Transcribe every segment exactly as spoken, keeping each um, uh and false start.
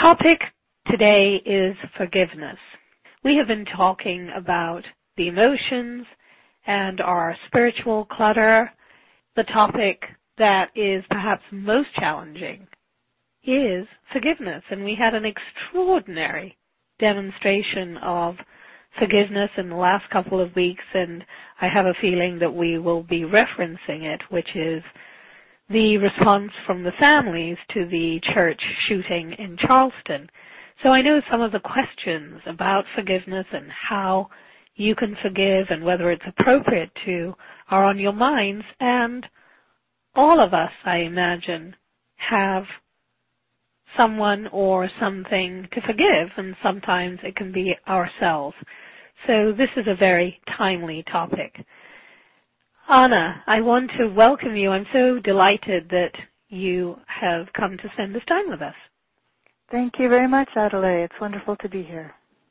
topic today is forgiveness. We have been talking about the emotions and our spiritual clutter. The topic that is perhaps most challenging is forgiveness, and we had an extraordinary demonstration of forgiveness in the last couple of weeks, and I have a feeling that we will be referencing it, which is the response from the families to the church shooting in Charleston. So I know some of the questions about forgiveness and how you can forgive and whether it's appropriate to are on your minds, and all of us, I imagine, have someone or something to forgive, and sometimes it can be ourselves. So this is a very timely topic. Anna, I want to welcome you. I'm so delighted that you have come to spend this time with us. Thank you very much, Adelaide. It's wonderful to be here.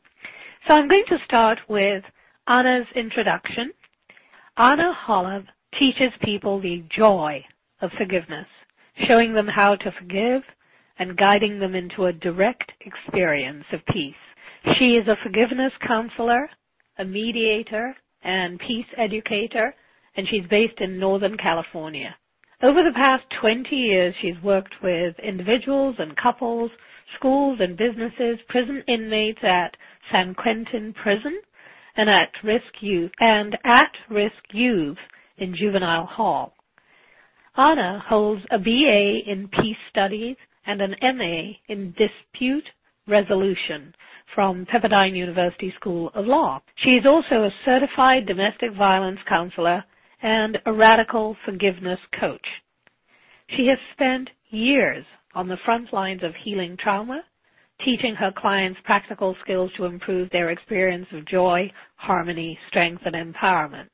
So I'm going to start with Anna's introduction. Anna Holub teaches people the joy of forgiveness, showing them how to forgive and guiding them into a direct experience of peace. She is a forgiveness counselor, a mediator, and peace educator, and she's based in Northern California. Over the past twenty years, she's worked with individuals and couples, schools and businesses, prison inmates at San Quentin Prison, and at-risk youth, and at-risk youths in juvenile hall. Anna holds a B A in Peace Studies and an M A in Dispute Resolution from Pepperdine University School of Law. She is also a certified domestic violence counselor and a radical forgiveness coach. She has spent years on the front lines of healing trauma, teaching her clients practical skills to improve their experience of joy, harmony, strength, and empowerment.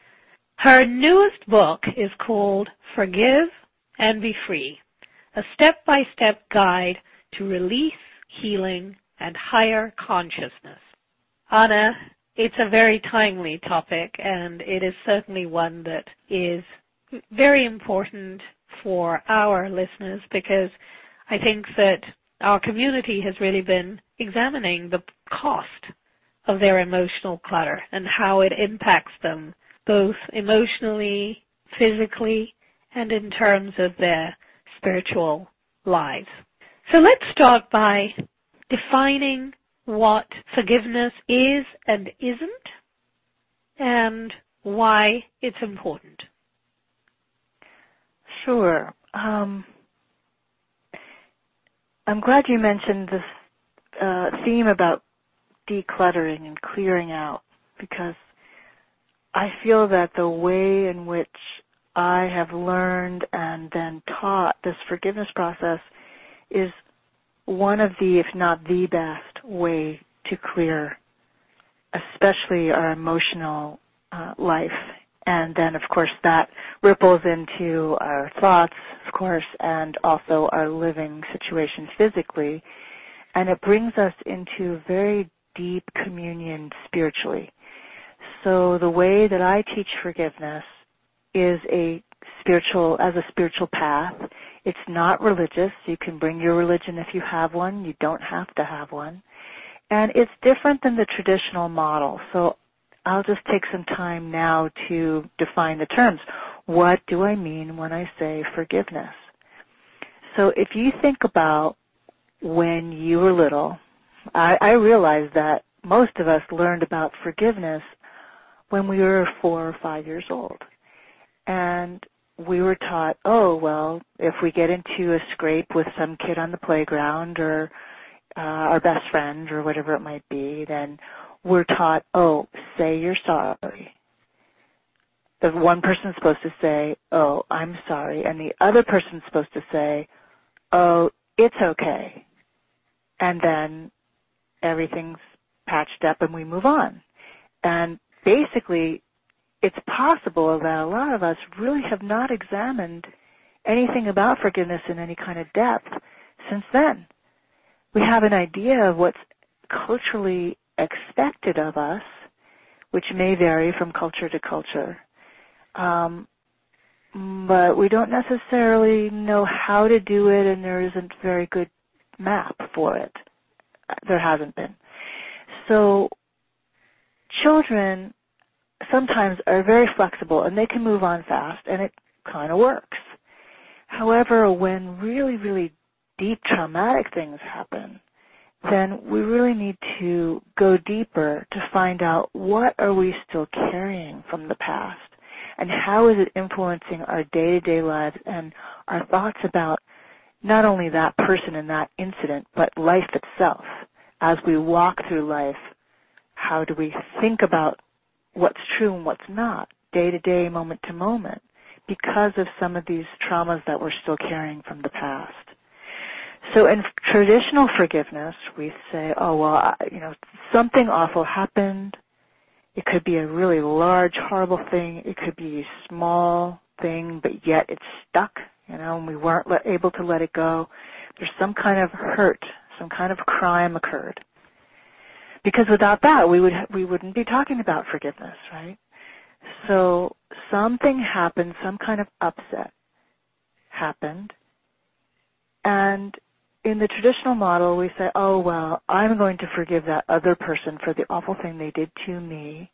Her newest book is called Forgive and Be Free, a step-by-step guide to release, healing, and higher consciousness. Anna, it's a very timely topic, and it is certainly one that is very important for our listeners, because I think that our community has really been examining the cost of their emotional clutter and how it impacts them both emotionally, physically, and in terms of their spiritual lives. So let's start by defining what forgiveness is and isn't, and why it's important. Sure. Um, I'm glad you mentioned this uh, theme about decluttering and clearing out, because I feel that the way in which I have learned and then taught this forgiveness process is one of the, if not the best way to clear, especially our emotional uh, life. And then, of course, that ripples into our thoughts, of course, and also our living situation physically. And it brings us into very deep communion spiritually. So the way that I teach forgiveness is a spiritual, as a spiritual path. It's not religious. You can bring your religion if you have one. You don't have to have one. And it's different than the traditional model. So I'll just take some time now to define the terms. What do I mean when I say forgiveness? So if you think about when you were little, I, I realize that most of us learned about forgiveness when we were four or five years old. And we were taught, oh, well, if we get into a scrape with some kid on the playground or uh, our best friend or whatever it might be, then we're taught, oh, say you're sorry. The one person's supposed to say, oh, I'm sorry, and the other person's supposed to say, oh, it's okay. And then everything's patched up and we move on. And basically, it's possible that a lot of us really have not examined anything about forgiveness in any kind of depth since then. We have an idea of what's culturally expected of us, which may vary from culture to culture. Um, but we don't necessarily know how to do it, and there isn't very good map for it. There hasn't been. So children sometimes are very flexible and they can move on fast and it kind of works. However, when really, really deep traumatic things happen, then we really need to go deeper to find out what are we still carrying from the past and how is it influencing our day-to-day lives and our thoughts about not only that person and that incident, but life itself. As we walk through life, how do we think about what's true and what's not, day-to-day, moment-to-moment, because of some of these traumas that we're still carrying from the past. So in traditional forgiveness, we say, oh, well, you know, something awful happened. It could be a really large, horrible thing. It could be a small thing, but yet it's stuck, you know, and we weren't let, able to let it go. There's some kind of hurt, some kind of crime occurred. Because without that, we would we wouldn't be talking about forgiveness, right? So something happened, some kind of upset happened, and in the traditional model, we say, oh, well, I'm going to forgive that other person for the awful thing they did to me.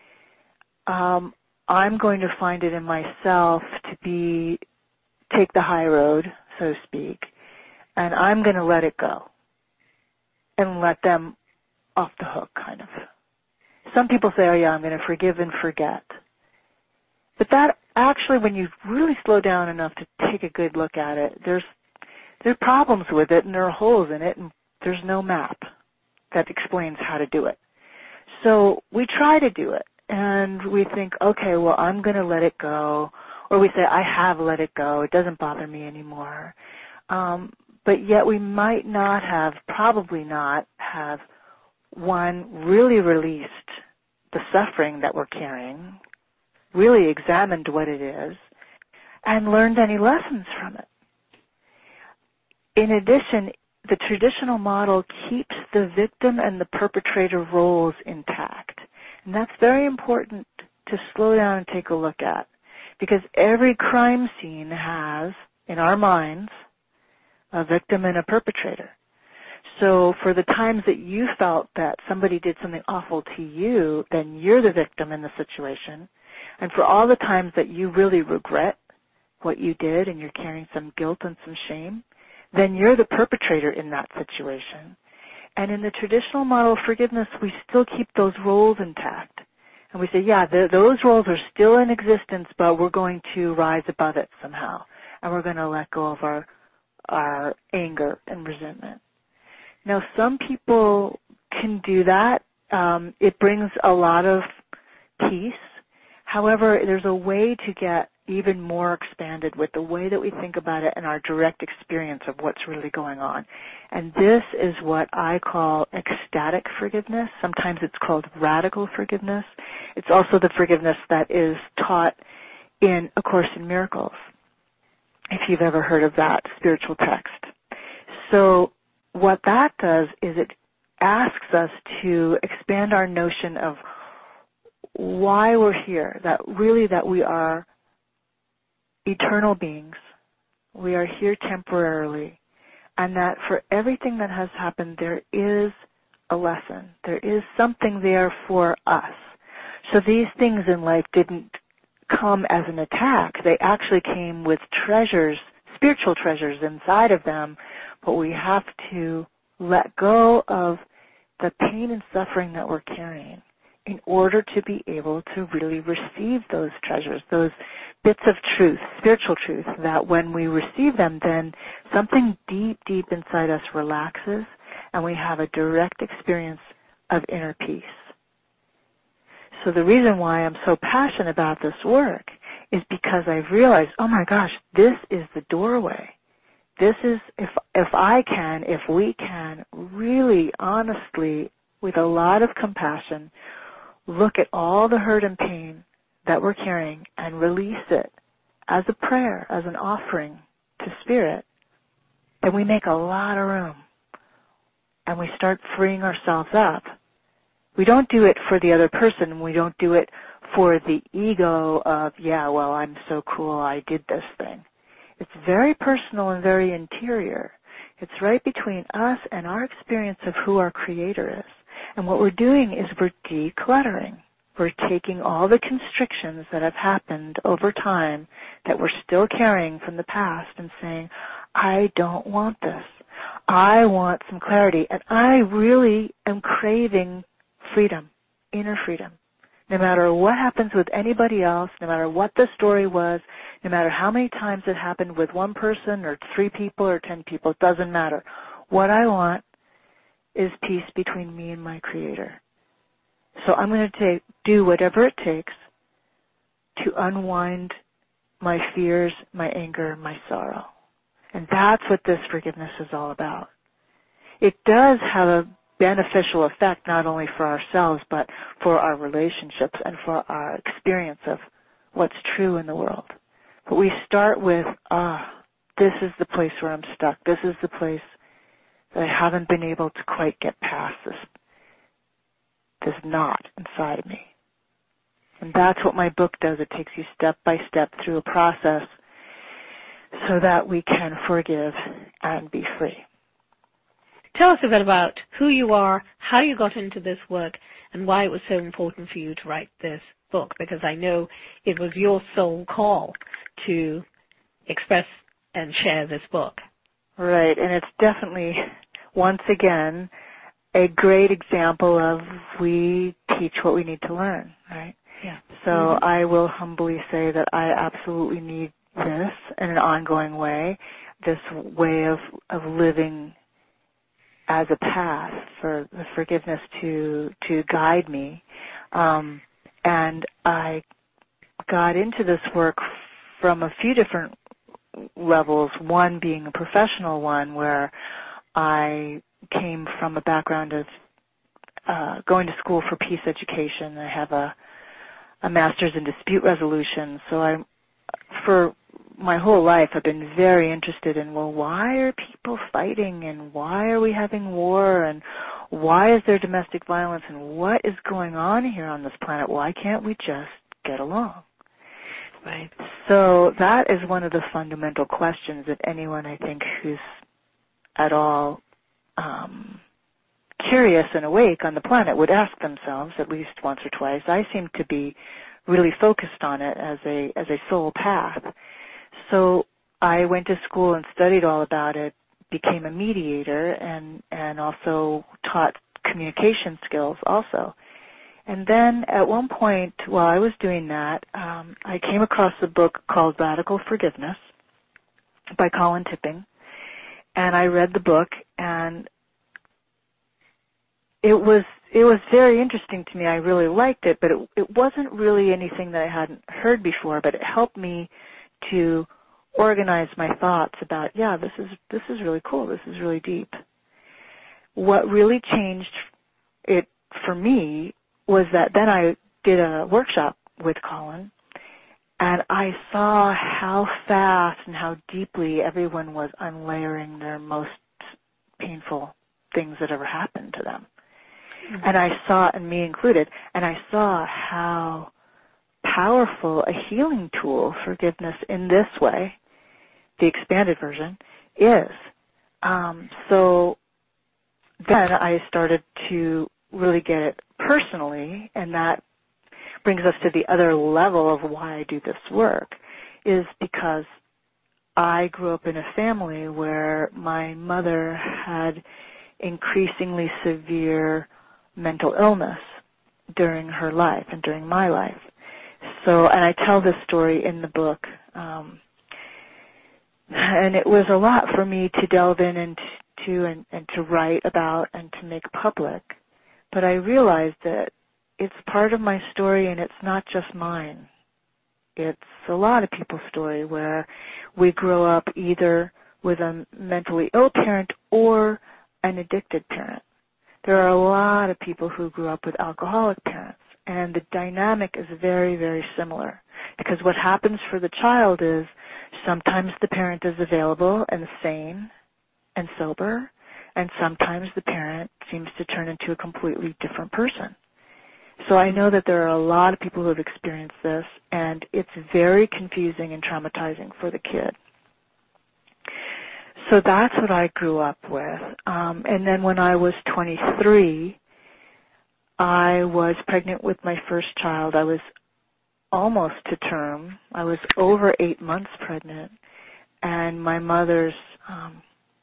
Um, I'm going to find it in myself to be, take the high road, so to speak, and I'm going to let it go and let them off the hook, kind of. Some people say, oh, yeah, I'm going to forgive and forget. But that actually, when you really slow down enough to take a good look at it, there's There are problems with it, and there are holes in it, and there's no map that explains how to do it. So we try to do it, and we think, okay, well, I'm going to let it go, or we say, I have let it go. It doesn't bother me anymore. Um, but yet we might not have, probably not have, one, really released the suffering that we're carrying, really examined what it is, and learned any lessons from it. In addition, the traditional model keeps the victim and the perpetrator roles intact. And that's very important to slow down and take a look at. Because every crime scene has, in our minds, a victim and a perpetrator. So for the times that you felt that somebody did something awful to you, then you're the victim in the situation. And for all the times that you really regret what you did and you're carrying some guilt and some shame, then you're the perpetrator in that situation. And in the traditional model of forgiveness, we still keep those roles intact. And we say, yeah, the, those roles are still in existence, but we're going to rise above it somehow. And we're going to let go of our, our anger and resentment. Now, some people can do that. Um, it brings a lot of peace. However, there's a way to get even more expanded with the way that we think about it and our direct experience of what's really going on. And this is what I call ecstatic forgiveness. Sometimes it's called radical forgiveness. It's also the forgiveness that is taught in A Course in Miracles, if you've ever heard of that spiritual text. So what that does is it asks us to expand our notion of why we're here, that really that we are eternal beings. We are here temporarily, and that for everything that has happened, there is a lesson. There is something there for us. So these things in life didn't come as an attack. They actually came with treasures, spiritual treasures inside of them, but we have to let go of the pain and suffering that we're carrying in order to be able to really receive those treasures, those bits of truth, spiritual truth, that when we receive them, then something deep, deep inside us relaxes, and we have a direct experience of inner peace. So the reason why I'm so passionate about this work is because I've realized, oh my gosh, this is the doorway. This is, if if I can, if we can, really honestly, with a lot of compassion, look at all the hurt and pain that we're carrying and release it as a prayer, as an offering to Spirit, then we make a lot of room and we start freeing ourselves up. We don't do it for the other person. We don't do it for the ego of, yeah, well, I'm so cool, I did this thing. It's very personal and very interior. It's right between us and our experience of who our Creator is. And what we're doing is we're decluttering. We're taking all the constrictions that have happened over time that we're still carrying from the past and saying, I don't want this. I want some clarity. And I really am craving freedom, inner freedom. No matter what happens with anybody else, no matter what the story was, no matter how many times it happened with one person or three people or ten people, it doesn't matter. What I want is peace between me and my Creator. So I'm going to take, do whatever it takes to unwind my fears, my anger, my sorrow. And that's what this forgiveness is all about. It does have a beneficial effect not only for ourselves but for our relationships and for our experience of what's true in the world. But we start with, ah, this is the place where I'm stuck. This is the place that I haven't been able to quite get past this, this knot inside of me. And that's what my book does. It takes you step by step through a process so that we can forgive and be free. Tell us a bit about who you are, how you got into this work, and why it was so important for you to write this book, because I know it was your soul call to express and share this book. Right, and it's definitely, once again, a great example of we teach what we need to learn, right? Yeah. So mm-hmm. I will humbly say that I absolutely need this in an ongoing way, this way of, of living as a path for the forgiveness to to guide me. Um, and I got into this work from a few different levels, one being a professional one where I came from a background of uh, going to school for peace education. I have a, a master's in dispute resolution, so I, for my whole life, I've been very interested in, well, why are people fighting and why are we having war and why is there domestic violence and what is going on here on this planet? Why can't we just get along? Right. So that is one of the fundamental questions that anyone, I think, who's at all um, curious and awake on the planet would ask themselves at least once or twice. I seem to be really focused on it as a as a soul path. So I went to school and studied all about it, became a mediator, and, and also taught communication skills also. And then at one point, while I was doing that, um, I came across a book called Radical Forgiveness by Colin Tipping. And I read the book, and it was it was very interesting to me. I really liked it, but it, it wasn't really anything that I hadn't heard before, but it helped me to organize my thoughts about, yeah, this is this is really cool, this is really deep. What really changed it for me was that then I did a workshop with Colin, and I saw how fast and how deeply everyone was unlayering their most painful things that ever happened to them. Mm-hmm. And I saw, and me included, and I saw how powerful a healing tool forgiveness in this way, the expanded version, is. Um, so then I started to really get it personally, and that brings us to the other level of why I do this work, is because I grew up in a family where my mother had increasingly severe mental illness during her life and during my life. So, and I tell this story in the book, um, and it was a lot for me to delve in and to and, and to write about and to make public. But I realized that it's part of my story, and it's not just mine. It's a lot of people's story where we grow up either with a mentally ill parent or an addicted parent. There are a lot of people who grew up with alcoholic parents, and the dynamic is very, very similar. Because what happens for the child is sometimes the parent is available and sane and sober, and sometimes the parent seems to turn into a completely different person. So I know that there are a lot of people who have experienced this, and it's very confusing and traumatizing for the kid. so that's what I grew up with. Um, and then when I was twenty-three, I was pregnant with my first child. I was almost to term. I was over eight months pregnant. And my mother's, um,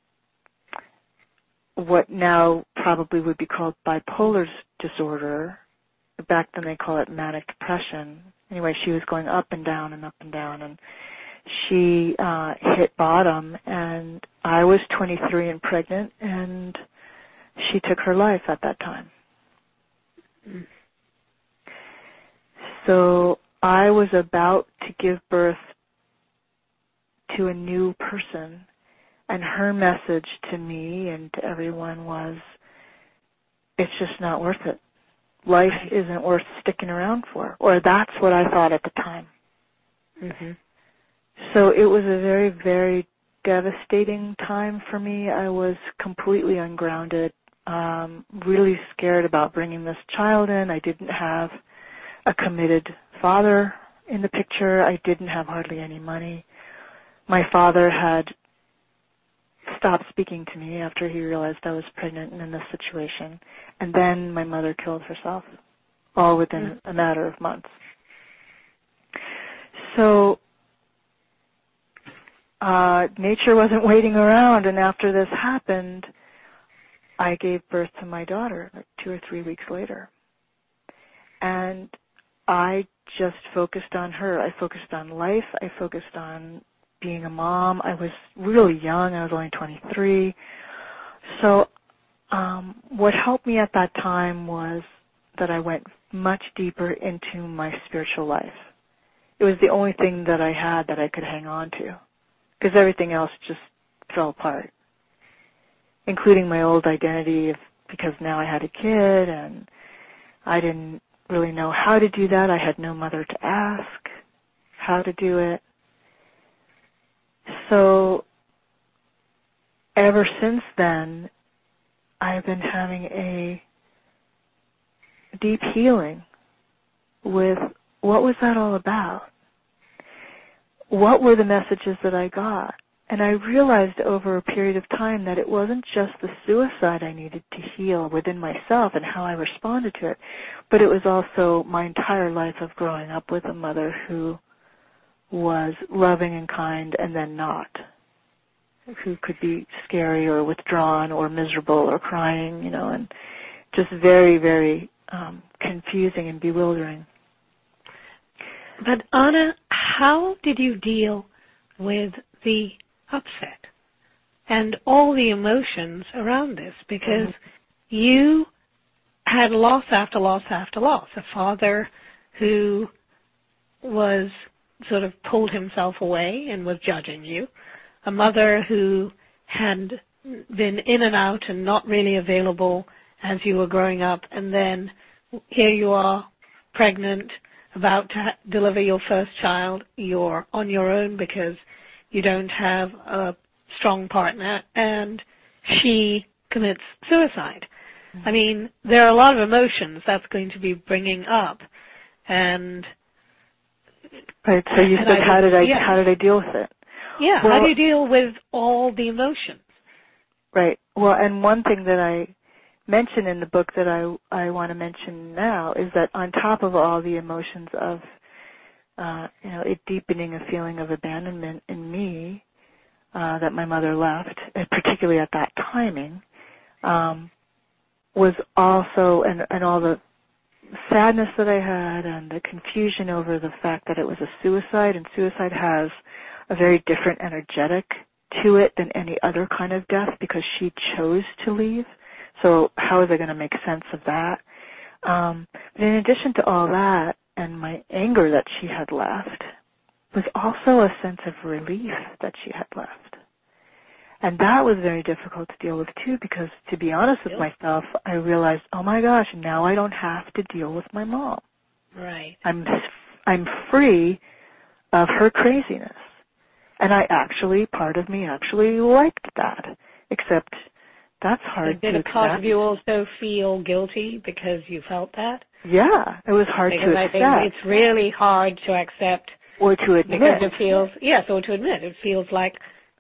what now probably would be called bipolar disorder, back then they call it manic depression. Anyway, she was going up and down and up and down, and she uh, hit bottom, and I was twenty-three and pregnant, and she took her life at that time. Mm. So I was about to give birth to a new person, and her message to me and to everyone was, it's just not worth it. Life isn't worth sticking around for, or that's what I thought at the time. Mm-hmm. So it was a very, very devastating time for me. I was completely ungrounded, um, really scared about bringing this child in. I didn't have a committed father in the picture. I didn't have hardly any money. My father had stopped speaking to me after he realized I was pregnant and in this situation. And then my mother killed herself, all within a matter of months. So uh, nature wasn't waiting around, and after this happened, I gave birth to my daughter like two or three weeks later. And I just focused on her. I focused on life. I focused on being a mom. I was really young. I was only twenty-three. So um, what helped me at that time was that I went much deeper into my spiritual life. It was the only thing that I had that I could hang on to, because everything else just fell apart, including my old identity, of, because now I had a kid and I didn't really know how to do that. I had no mother to ask how to do it. So ever since then, I've been having a deep healing with what was that all about? What were the messages that I got? And I realized over a period of time that it wasn't just the suicide I needed to heal within myself and how I responded to it, but it was also my entire life of growing up with a mother who was loving and kind and then not, who could be scary or withdrawn or miserable or crying, you know, and just very, very um, confusing and bewildering. But Anna, how did you deal with the upset and all the emotions around this? Because mm-hmm. you had loss after loss after loss. A father who was sort of pulled himself away and was judging you. A mother who had been in and out and not really available as you were growing up. And then here you are, pregnant, about to ha- deliver your first child. You're on your own because you don't have a strong partner, and she commits suicide. Mm-hmm. I mean, there are a lot of emotions that's going to be bringing up, and right. So you said, how did I yeah. how did I deal with it? Yeah. Well, how do you deal with all the emotions? Right. Well, and one thing that I mention in the book that I I want to mention now is that on top of all the emotions of uh, you know, it deepening a feeling of abandonment in me uh, that my mother left, particularly at that timing, um, was also, and, and all the sadness that I had and the confusion over the fact that it was a suicide, and suicide has a very different energetic to it than any other kind of death because she chose to leave. So how is I going to make sense of that? Um, but in addition to all that, and my anger that she had left, was also a sense of relief that she had left. And that was very difficult to deal with too, because to be honest with myself, I realized, oh my gosh, now I don't have to deal with my mom. Right. I'm I'm free of her craziness. And I actually, part of me actually liked that, except that's hard to accept. Did a part of you also feel guilty because you felt that? Yeah, it was hard because to I accept. I think it's really hard to accept. Or to admit. Because it feels, yes, or to admit. It feels like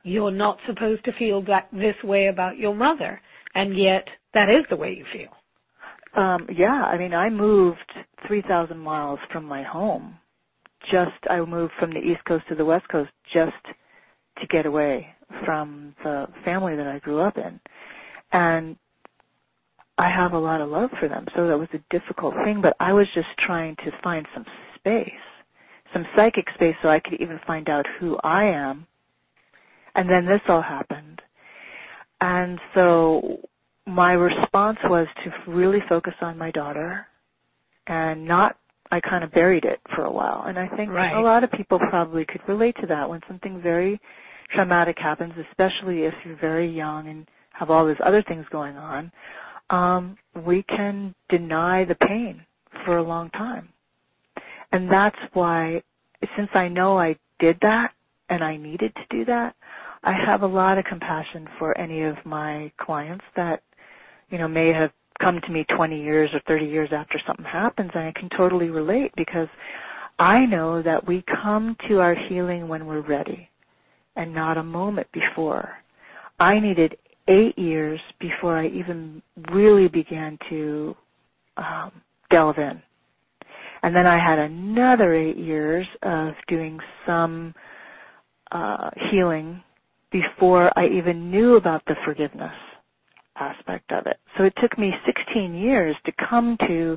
you're not supposed to feel that this way about your mother, and yet that is the way you feel. Um, yeah, I mean, I moved three thousand miles from my home. Just, I moved from the East Coast to the West Coast just to get away from the family that I grew up in. And I have a lot of love for them, so that was a difficult thing, but I was just trying to find some space, some psychic space so I could even find out who I am. And then this all happened. And so my response was to really focus on my daughter and not, I kind of buried it for a while. And I think right. a lot of people probably could relate to that when something very traumatic happens, especially if you're very young and have all these other things going on. Um, we can deny the pain for a long time. And that's why, since I know I did that and I needed to do that, I have a lot of compassion for any of my clients that, you know, may have come to me twenty years or thirty years after something happens, and I can totally relate because I know that we come to our healing when we're ready and not a moment before. I needed eight years before I even really began to um, delve in. And then I had another eight years of doing some uh, healing before I even knew about the forgiveness aspect of it. So it took me sixteen years to come to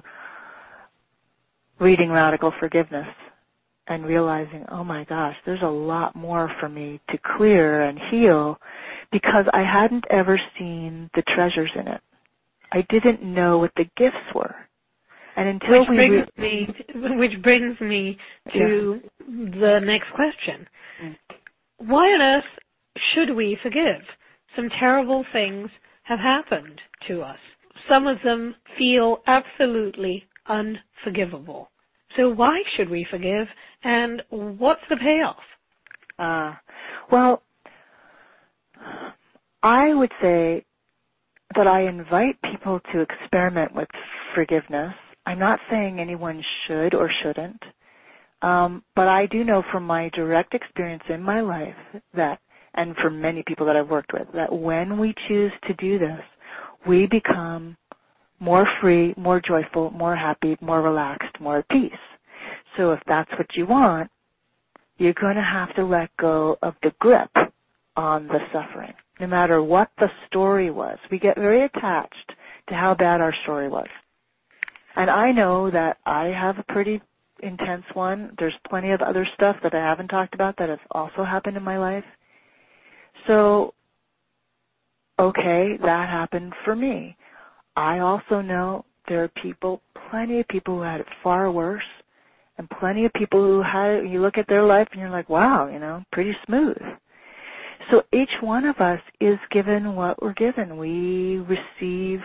reading Radical Forgiveness and realizing, oh my gosh, there's a lot more for me to clear and heal because I hadn't ever seen the treasures in it. I didn't know what the gifts were. And until which we brings re- me, which brings me to yeah. the next question. Mm. Why on earth should we forgive? Some terrible things have happened to us. Some of them feel absolutely unforgivable. So why should we forgive, and what's the payoff? Uh, well, I would say that I invite people to experiment with forgiveness. I'm not saying anyone should or shouldn't, um, but I do know from my direct experience in my life that, and for many people that I've worked with, that when we choose to do this, we become more free, more joyful, more happy, more relaxed, more at peace. So if that's what you want, you're going to have to let go of the grip on the suffering, no matter what the story was. We get very attached to how bad our story was. And I know that I have a pretty intense one. There's plenty of other stuff that I haven't talked about that has also happened in my life. So, okay, that happened for me. I also know there are people, plenty of people who had it far worse, and plenty of people who had it, you look at their life and you're like, wow, you know, pretty smooth. So each one of us is given what we're given. We receive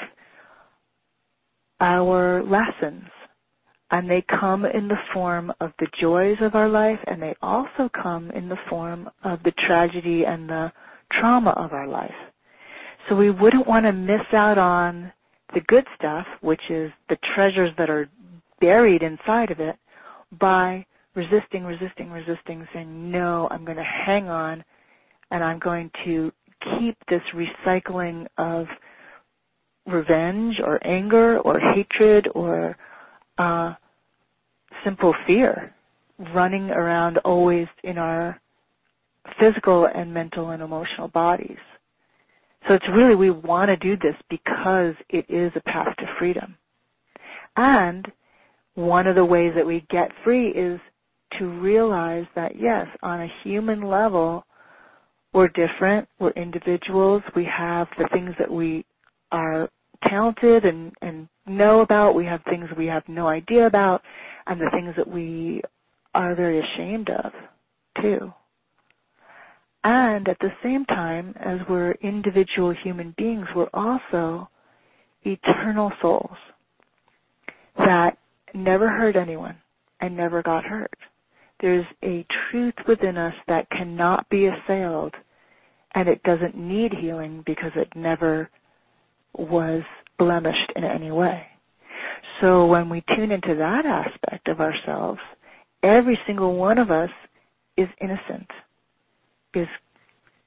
our lessons, and they come in the form of the joys of our life, and they also come in the form of the tragedy and the trauma of our life. So we wouldn't want to miss out on the good stuff, which is the treasures that are buried inside of it, by resisting, resisting, resisting, saying, no, I'm going to hang on, and I'm going to keep this recycling of revenge or anger or hatred or uh, simple fear running around always in our physical and mental and emotional bodies. So it's really, we want to do this because it is a path to freedom. And one of the ways that we get free is to realize that, yes, on a human level, we're different, we're individuals, we have the things that we are talented and, and know about, we have things we have no idea about, and the things that we are very ashamed of, too. And at the same time, as we're individual human beings, we're also eternal souls that never hurt anyone and never got hurt. There's a truth within us that cannot be assailed, and it doesn't need healing because it never was blemished in any way. So when we tune into that aspect of ourselves, every single one of us is innocent, is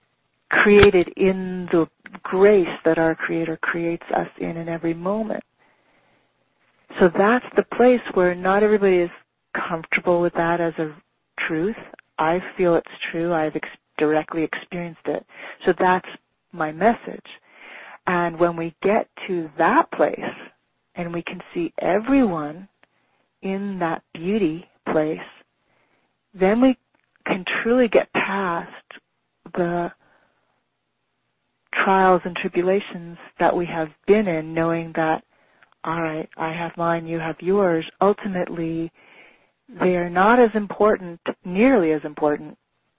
created in the grace that our Creator creates us in in every moment. So that's the place where not everybody is comfortable with that as a truth. I feel it's true. I've ex- directly experienced it. So that's my message. And when we get to that place and we can see everyone in that beauty place, then we can truly get past the trials and tribulations that we have been in, knowing that, all right, I have mine, you have yours. Ultimately, they are not as important, nearly as important,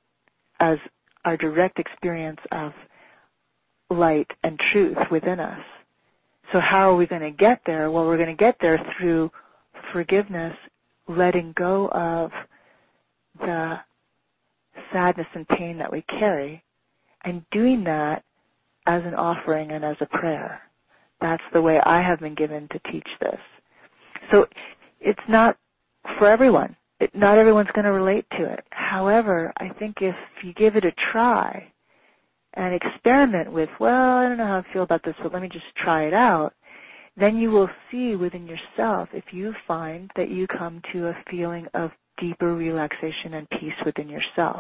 as our direct experience of light and truth within us. So how are we going to get there? Well, we're going to get there through forgiveness, letting go of the sadness and pain that we carry, and doing that as an offering and as a prayer. That's the way I have been given to teach this. So it's not for everyone. It, not everyone's going to relate to it. However, I think if you give it a try and experiment with, well, I don't know how I feel about this, but let me just try it out, then you will see within yourself if you find that you come to a feeling of deeper relaxation and peace within yourself.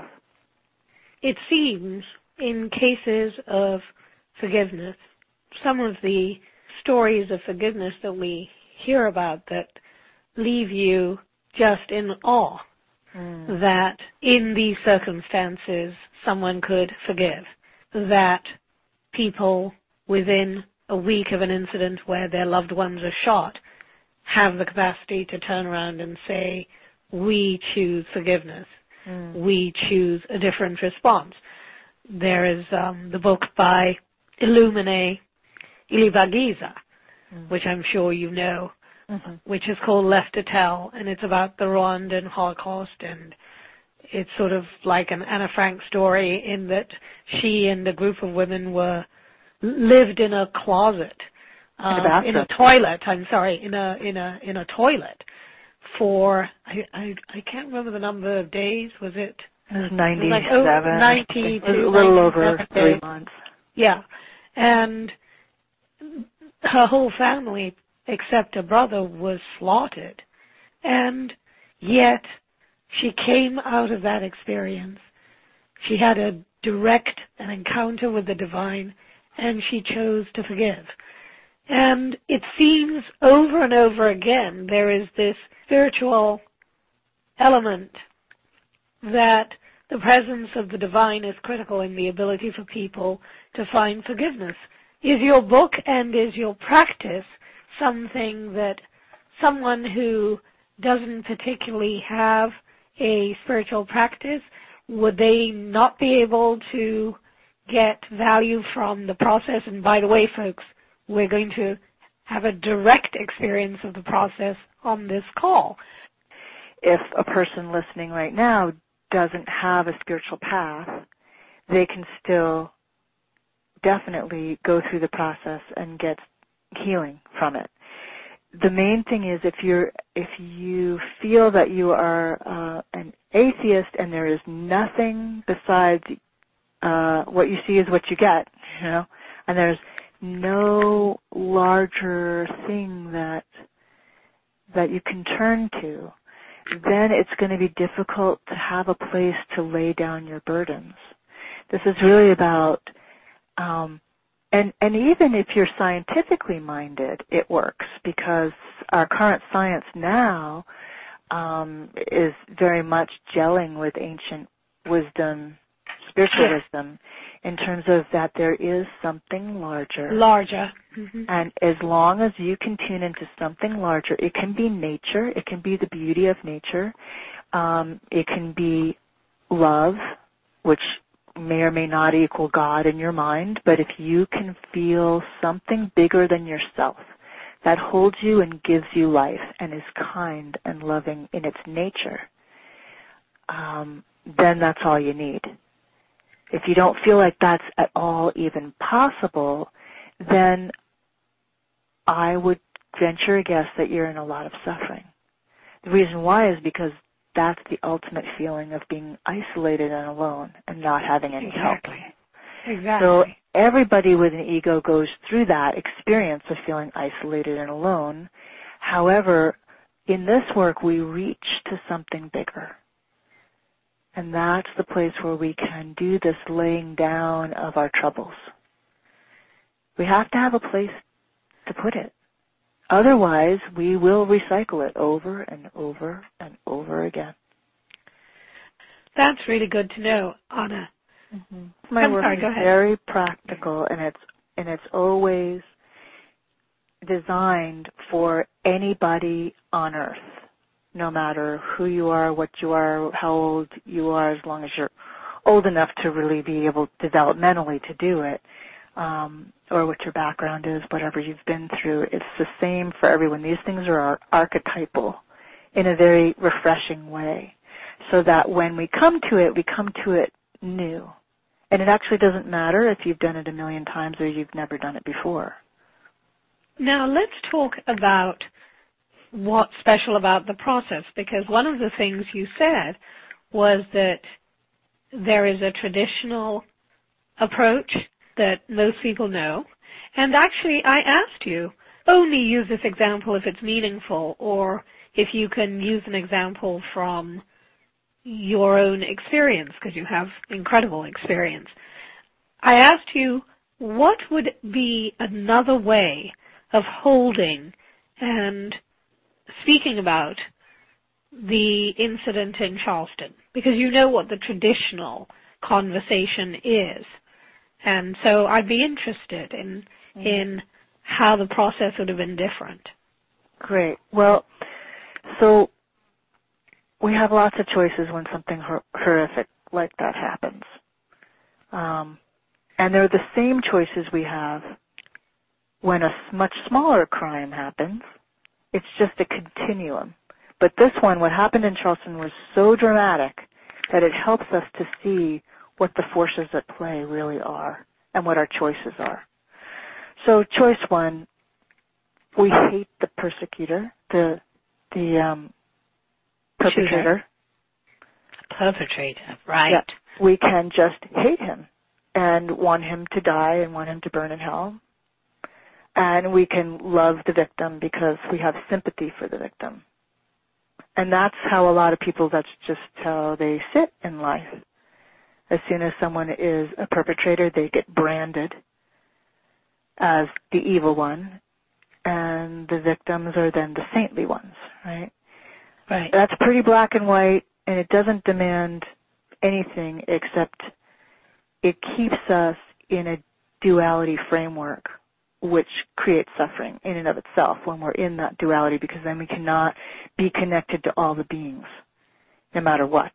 It seems in cases of forgiveness, some of the stories of forgiveness that we hear about that leave you just in awe mm. that in these circumstances someone could forgive, that people within a week of an incident where their loved ones are shot have the capacity to turn around and say, we choose forgiveness. Mm. We choose a different response. There is um, the book by Illumine Ilibagiza, mm. which I'm sure you know, mm-hmm. which is called Left to Tell, and it's about the Rwandan Holocaust, and it's sort of like an Anna Frank story in that she and a group of women were lived in a closet, um, in, a in a toilet. I'm sorry, in a in a in a toilet for I I, I can't remember the number of days. Was it? It was ninety-seven. Like, oh, ninety it was a little over three days. months. Yeah, and her whole family, except her brother, was slaughtered, and yet she came out of that experience. She had a direct an encounter with the divine, and she chose to forgive. And it seems over and over again there is this spiritual element that the presence of the divine is critical in the ability for people to find forgiveness. Is your book and is your practice something that someone who doesn't particularly have a spiritual practice, would they not be able to get value from the process? And by the way, folks, we're going to have a direct experience of the process on this call. If a person listening right now doesn't have a spiritual path, they can still definitely go through the process and get healing from it. The main thing is if you're if you feel that you are uh, an atheist and there is nothing besides uh, what you see is what you get, you know, and there's no larger thing that that you can turn to, then it's going to be difficult to have a place to lay down your burdens. This is really about, um, and, and even if you're scientifically minded, it works because our current science now um, is very much gelling with ancient wisdom, spiritual yeah. wisdom, in terms of that there is something larger. Larger. Mm-hmm. And as long as you can tune into something larger, it can be nature, it can be the beauty of nature, um, it can be love, which may or may not equal God in your mind, but if you can feel something bigger than yourself that holds you and gives you life and is kind and loving in its nature, um, then that's all you need. If you don't feel like that's at all even possible, then I would venture a guess that you're in a lot of suffering. The reason why is because that's the ultimate feeling of being isolated and alone and not having any exactly. help. Exactly. So everybody with an ego goes through that experience of feeling isolated and alone. However, in this work, we reach to something bigger. And that's the place where we can do this laying down of our troubles. We have to have a place to put it. Otherwise, we will recycle it over and over and over again. That's really good to know, Anna. Mm-hmm. My I'm work sorry, is go ahead. very practical, and it's and it's always designed for anybody on earth, no matter who you are, what you are, how old you are, as long as you're old enough to really be able developmentally to do it, um, or what your background is, whatever you've been through. It's the same for everyone. These things are archetypal in a very refreshing way, so that when we come to it, we come to it new. And it actually doesn't matter if you've done it a million times or you've never done it before. Now let's talk about what's special about the process, because one of the things you said was that there is a traditional approach that most people know. And actually, I asked you, only use this example if it's meaningful, or if you can use an example from your own experience, because you have incredible experience. I asked you, what would be another way of holding and speaking about the incident in Charleston? Because you know what the traditional conversation is. And so I'd be interested in mm-hmm. in how the process would have been different. Great. Well, so we have lots of choices when something hor- horrific like that happens. Um, and they're the same choices we have when a much smaller crime happens. It's just a continuum. But this one, what happened in Charleston, was so dramatic that it helps us to see what the forces at play really are and what our choices are. So choice one, we hate the persecutor, the the um, perpetrator. Perpetrator, right. Yeah, we can just hate him and want him to die and want him to burn in hell. And we can love the victim because we have sympathy for the victim. And that's how a lot of people, that's just how they sit in life. As soon as someone is a perpetrator, they get branded as the evil one, and the victims are then the saintly ones, right? Right. That's pretty black and white, and it doesn't demand anything except it keeps us in a duality framework, which creates suffering in and of itself when we're in that duality, because then we cannot be connected to all the beings, no matter what.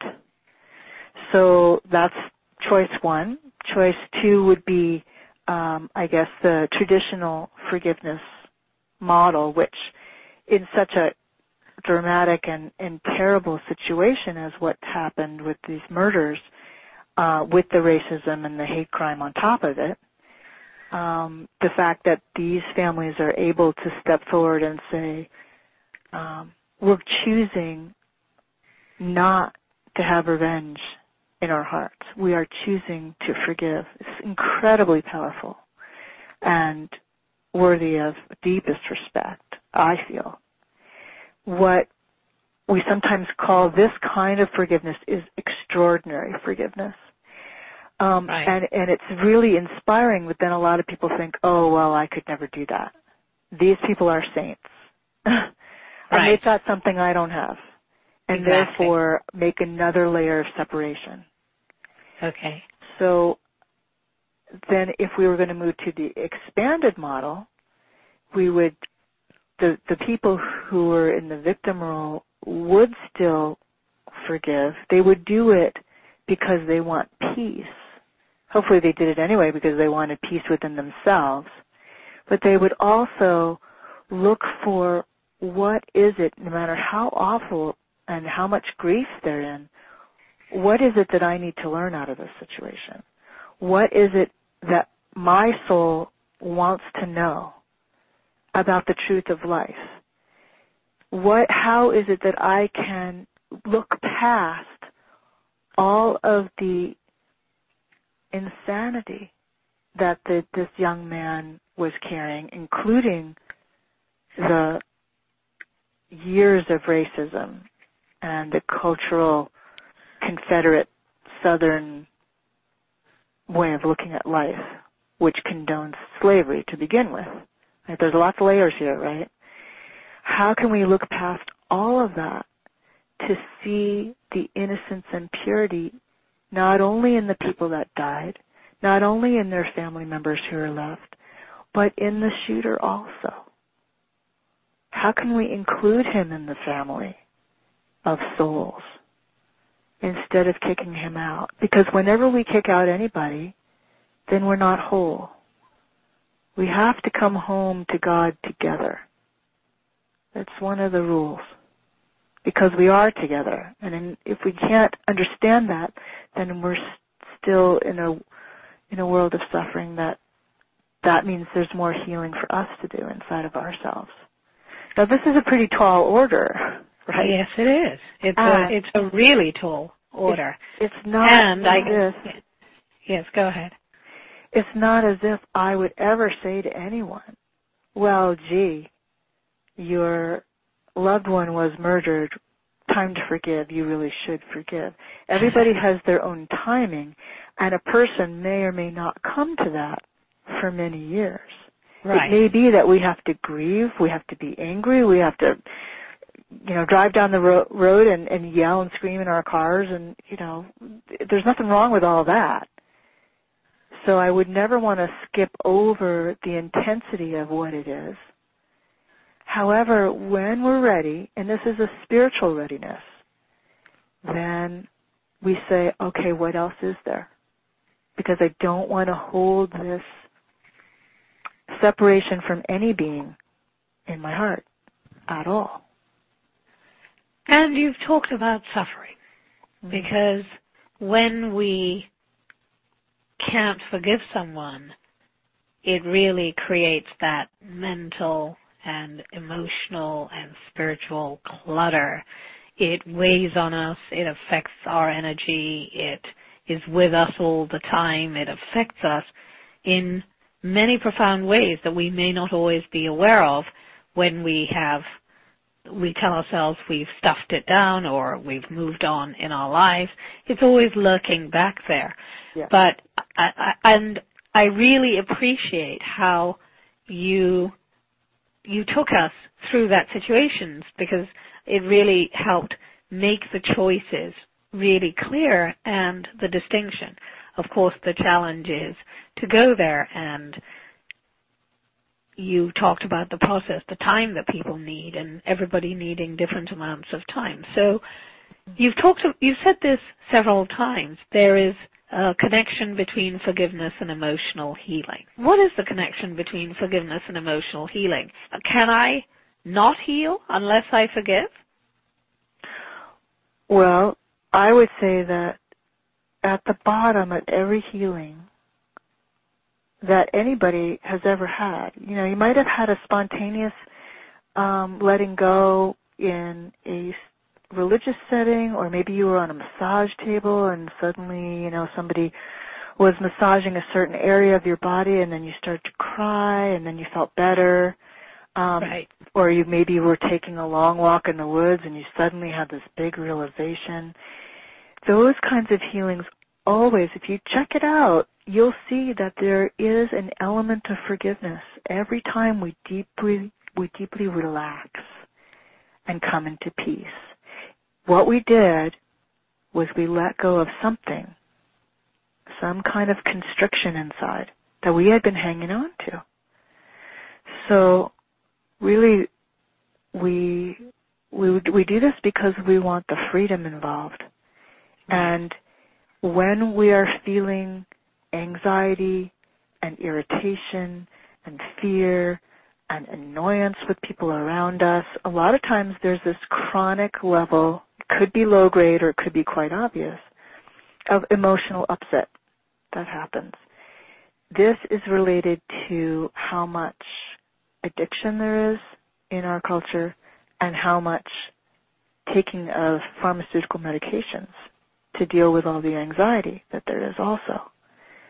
So that's choice one. Choice two would be, um, I guess, the traditional forgiveness model, which in such a dramatic and, and terrible situation as what happened with these murders, uh, with the racism and the hate crime on top of it, um, the fact that these families are able to step forward and say, um, we're choosing not to have revenge in our hearts. We are choosing to forgive. It's incredibly powerful and worthy of deepest respect, I feel. What we sometimes call this kind of forgiveness is extraordinary forgiveness. Um, right. and, and it's really inspiring, but then a lot of people think, oh, well, I could never do that. These people are saints. and right. they've got something I don't have. And exactly. therefore make another layer of separation. Okay. So then if we were going to move to the expanded model, we would, the, the people who were in the victim role would still forgive. They would do it because they want peace. Hopefully they did it anyway because they wanted peace within themselves. But they would also look for what is it, no matter how awful and how much grief they're in, what is it that I need to learn out of this situation? What is it that my soul wants to know about the truth of life? What, how is it that I can look past all of the insanity that the, this young man was carrying, including the years of racism and the cultural Confederate Southern way of looking at life, which condones slavery to begin with. Right? There's lots of layers here, right? How can we look past all of that to see the innocence and purity not only in the people that died, not only in their family members who are left, but in the shooter also? How can we include him in the family of souls instead of kicking him out? Because whenever we kick out anybody, then we're not whole. We have to come home to God together. That's one of the rules. Because we are together. And in, if we can't understand that, then we're still in a in a world of suffering that that means there's more healing for us to do inside of ourselves. Now, this is a pretty tall order, right? Yes, it is. It's a it's a really tall order. It's, it's not and as I, if... Yes, go ahead. It's not as if I would ever say to anyone, well, gee, your loved one was murdered, time to forgive, you really should forgive. Everybody has their own timing, and a person may or may not come to that for many years. Right. It may be that we have to grieve, we have to be angry, we have to, you know, drive down the ro- road and, and yell and scream in our cars, and, you know, there's nothing wrong with all that. So I would never want to skip over the intensity of what it is. However, when we're ready, and this is a spiritual readiness, then we say, okay, what else is there? Because I don't want to hold this separation from any being in my heart at all. And you've talked about suffering, mm-hmm. because when we can't forgive someone, it really creates that mental and emotional and spiritual clutter. It weighs on us, it affects our energy, it is with us all the time, it affects us in many profound ways that we may not always be aware of when we have, we tell ourselves we've stuffed it down or we've moved on in our lives. It's always lurking back there. Yeah. But, I, I, and I really appreciate how you, you took us through that situations, because it really helped make the choices really clear and the distinction. Of course, the challenge is to go there, and you talked about the process, the time that people need, and everybody needing different amounts of time. So you've talked, you've said this several times. There is a connection between forgiveness and emotional healing. What is the connection between forgiveness and emotional healing? Can I not heal unless I forgive? Well, I would say that at the bottom of every healing that anybody has ever had, you know, you might have had a spontaneous um, letting go in a religious setting, or maybe you were on a massage table and suddenly, you know, somebody was massaging a certain area of your body, and then you started to cry, and then you felt better. Um, right. Or you maybe were taking a long walk in the woods and you suddenly had this big realization. Those kinds of healings always, if you check it out, you'll see that there is an element of forgiveness every time we deeply, we deeply relax and come into peace. What we did was we let go of something, some kind of constriction inside that we had been hanging on to. So really, we we we do this because we want the freedom involved. And when we are feeling anxiety and irritation and fear and annoyance with people around us, a lot of times there's this chronic level, it could be low grade or it could be quite obvious, of emotional upset that happens. This is related to how much addiction there is in our culture and how much taking of pharmaceutical medications to deal with all the anxiety that there is also.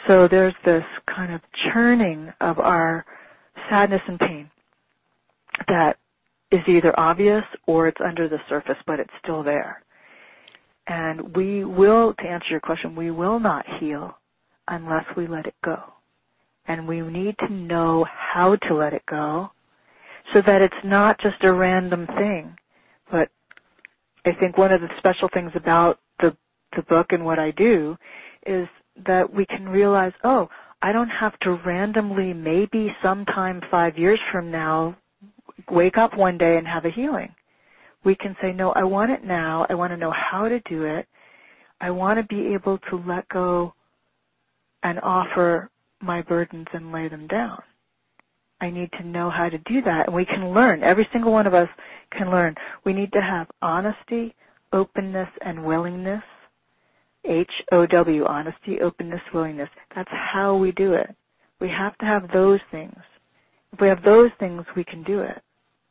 So there's this kind of churning of our sadness and pain that is either obvious or it's under the surface, but it's still there. And we will, to answer your question, we will not heal unless we let it go. And we need to know how to let it go so that it's not just a random thing. But I think one of the special things about the, the book and what I do is that we can realize, oh, I don't have to randomly, maybe sometime five years from now, wake up one day and have a healing. We can say, no, I want it now. I want to know how to do it. I want to be able to let go and offer my burdens and lay them down. I need to know how to do that, and we can learn. Every single one of us can learn. We need to have honesty, openness, and willingness. H O W, honesty, openness, willingness. That's how we do it. We have to have those things. If we have those things, we can do it.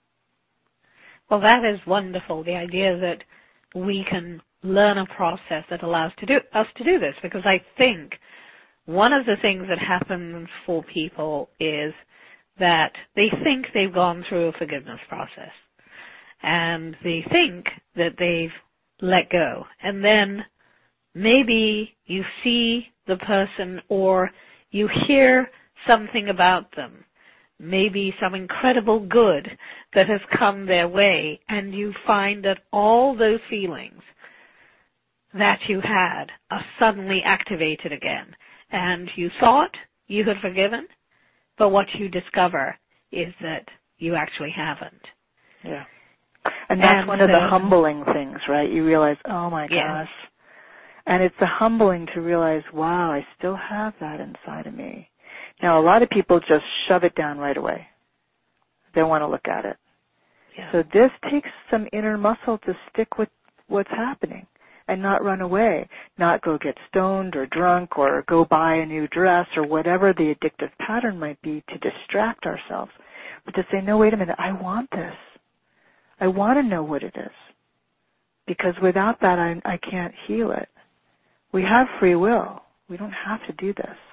Well, that is wonderful, the idea that we can learn a process that allows to do, us to do this, because I think one of the things that happens for people is that they think they've gone through a forgiveness process, and they think that they've let go, and then maybe you see the person or you hear something about them, maybe some incredible good that has come their way, and you find that all those feelings that you had are suddenly activated again. And you thought you had forgiven, but what you discover is that you actually haven't. Yeah. And that's and one so, of the humbling things, right? You realize, oh my yeah. gosh. And it's the humbling to realize, wow, I still have that inside of me. Now, a lot of people just shove it down right away. They don't want to look at it. Yeah. So this takes some inner muscle to stick with what's happening and not run away, not go get stoned or drunk or go buy a new dress or whatever the addictive pattern might be to distract ourselves, but to say, no, wait a minute, I want this. I want to know what it is, because without that, I, I can't heal it. We have free will. We don't have to do this.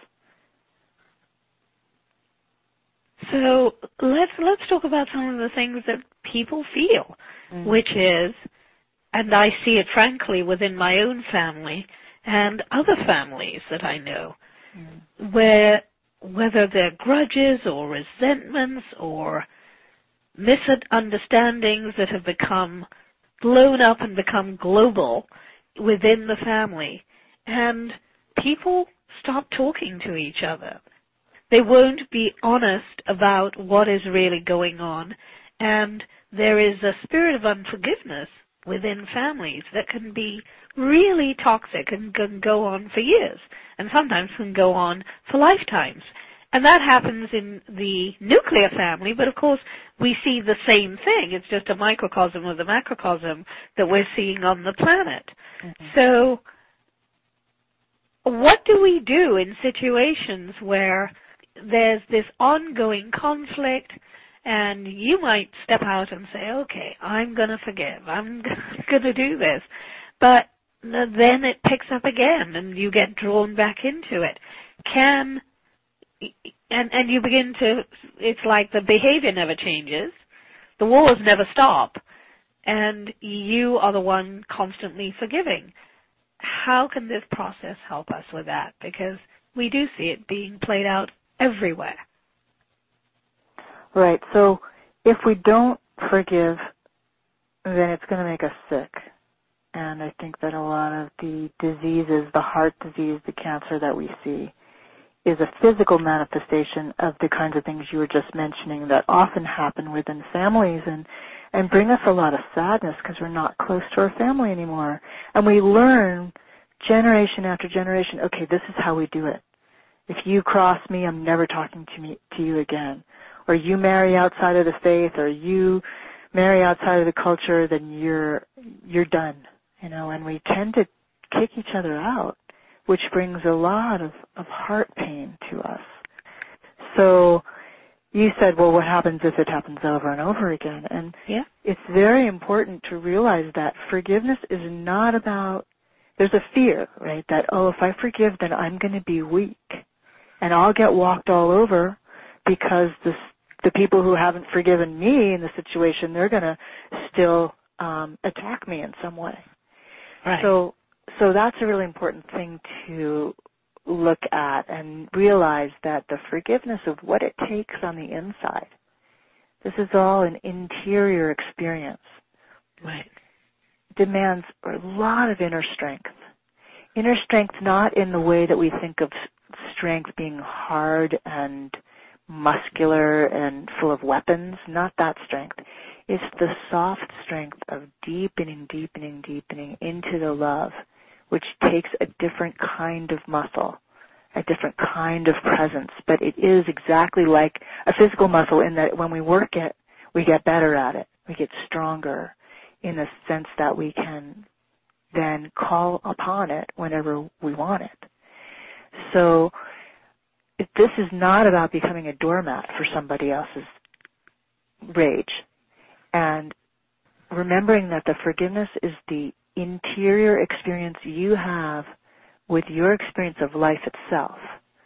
So let's let's talk about some of the things that people feel, mm. which is, and I see it frankly within my own family and other families that I know, mm. where whether they're grudges or resentments or misunderstandings that have become blown up and become global within the family, and people stop talking to each other. They won't be honest about what is really going on, and there is a spirit of unforgiveness within families that can be really toxic and can go on for years, and sometimes can go on for lifetimes. And that happens in the nuclear family, but of course we see the same thing. It's just a microcosm of the macrocosm that we're seeing on the planet. Mm-hmm. So what do we do in situations where there's this ongoing conflict, and you might step out and say, okay, I'm going to forgive, I'm going to do this, but then it picks up again and you get drawn back into it. Can, and, and you begin to, it's like the behavior never changes, the wars never stop, and you are the one constantly forgiving. How can this process help us with that? Because we do see it being played out everywhere. Right. So if we don't forgive, then it's going to make us sick. And I think that a lot of the diseases, the heart disease, the cancer that we see, is a physical manifestation of the kinds of things you were just mentioning that often happen within families and, and bring us a lot of sadness because we're not close to our family anymore. And we learn generation after generation, okay, this is how we do it. If you cross me, I'm never talking to me to you again. Or you marry outside of the faith, or you marry outside of the culture, then you're you're done. You know, and we tend to kick each other out, which brings a lot of, of heart pain to us. So you said, well, what happens if it happens over and over again? And yeah. It's very important to realize that forgiveness is not about there's a fear, right, that, oh, if I forgive, then I'm going to be weak. And I'll get walked all over because this, the people who haven't forgiven me in the situation, they're going to still um, attack me in some way. Right. So, so that's a really important thing to look at and realize that the forgiveness of what it takes on the inside, this is all an interior experience. Right. Demands a lot of inner strength. Inner strength not in the way that we think of strength being hard and muscular and full of weapons, not that strength. It's the soft strength of deepening, deepening, deepening into the love, which takes a different kind of muscle, a different kind of presence. But it is exactly like a physical muscle in that when we work it, we get better at it. We get stronger in the sense that we can then call upon it whenever we want it. So this is not about becoming a doormat for somebody else's rage. And remembering that the forgiveness is the interior experience you have with your experience of life itself.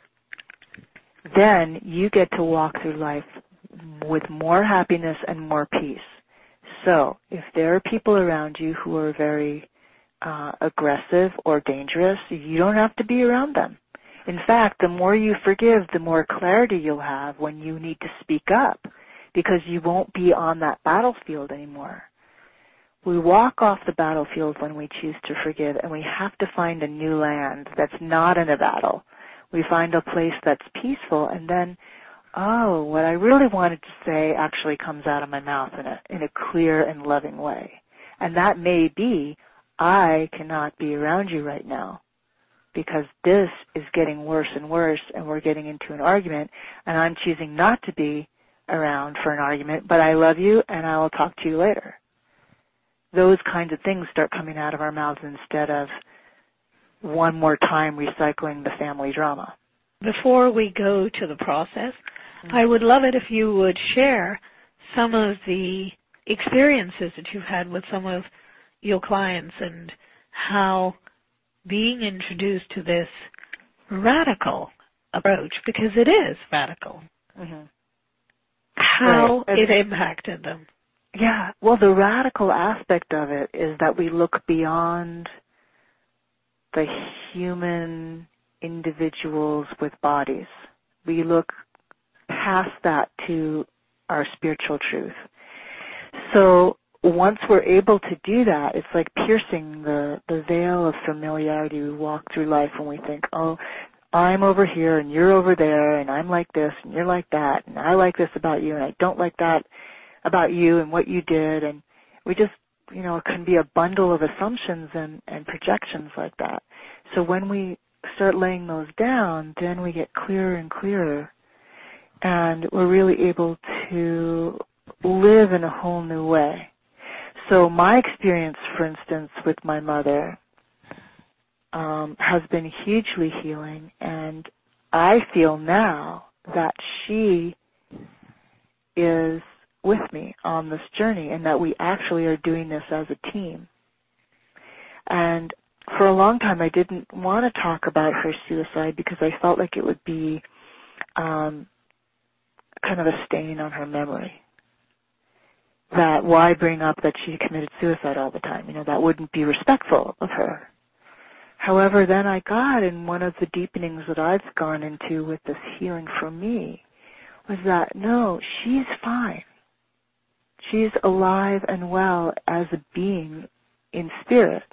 Then you get to walk through life with more happiness and more peace. So if there are people around you who are very uh, aggressive or dangerous, you don't have to be around them. In fact, the more you forgive, the more clarity you'll have when you need to speak up, because you won't be on that battlefield anymore. We walk off the battlefield when we choose to forgive, and we have to find a new land that's not in a battle. We find a place that's peaceful, and then, oh, what I really wanted to say actually comes out of my mouth in a, in a clear and loving way. And that may be, I cannot be around you right now because this is getting worse and worse, and we're getting into an argument, and I'm choosing not to be around for an argument, but I love you, and I will talk to you later. Those kinds of things start coming out of our mouths instead of one more time recycling the family drama. Before we go to the process, mm-hmm. I would love it if you would share some of the experiences that you've had with some of your clients and how being introduced to this radical approach, because it is radical, mm-hmm. how right. it impacted them. Yeah, well, the radical aspect of it is that we look beyond the human individuals with bodies. We look past that to our spiritual truth. So once we're able to do that, it's like piercing the, the veil of familiarity. We walk through life and we think, oh, I'm over here and you're over there and I'm like this and you're like that and I like this about you and I don't like that about you and what you did, and we just, you know, it can be a bundle of assumptions and, and projections like that. So when we start laying those down, then we get clearer and clearer, and we're really able to live in a whole new way. So my experience, for instance, with my mother um, has been hugely healing, and I feel now that she is with me on this journey and that we actually are doing this as a team. And for a long time I didn't want to talk about her suicide because I felt like it would be um, kind of a stain on her memory. That why bring up that she committed suicide all the time? You know, that wouldn't be respectful of her. However, then I got, in one of the deepenings that I've gone into with this healing for me, was that, no, she's fine. She's alive and well as a being in spirit.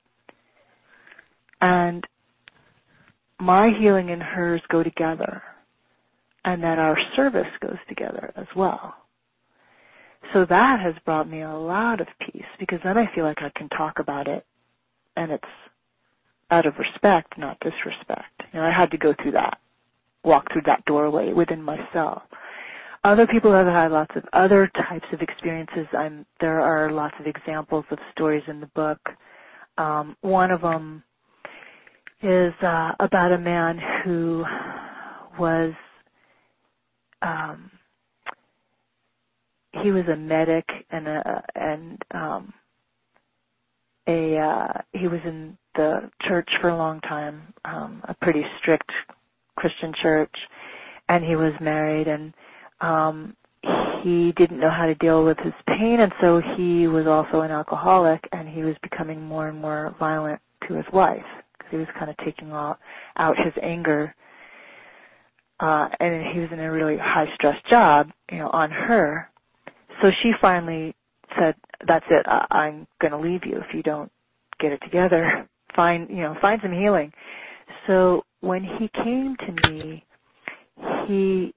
And my healing and hers go together, and that our service goes together as well. So that has brought me a lot of peace, because then I feel like I can talk about it, and it's out of respect, not disrespect. You know, I had to go through that, walk through that doorway within myself. Other people have had lots of other types of experiences. I'm, there are lots of examples of stories in the book. Um, one of them is uh, about a man who was, um, he was a medic and a, and um, a uh, he was in the church for a long time, um, a pretty strict Christian church, and he was married, and um, he didn't know how to deal with his pain, and so he was also an alcoholic, and he was becoming more and more violent to his wife because he was kind of taking all, out his anger, uh, and he was in a really high-stress job, you know, on her. So she finally said, "That's it. I- I'm going to leave you if you don't get it together. Find, you know, find some healing." So when he came to me, he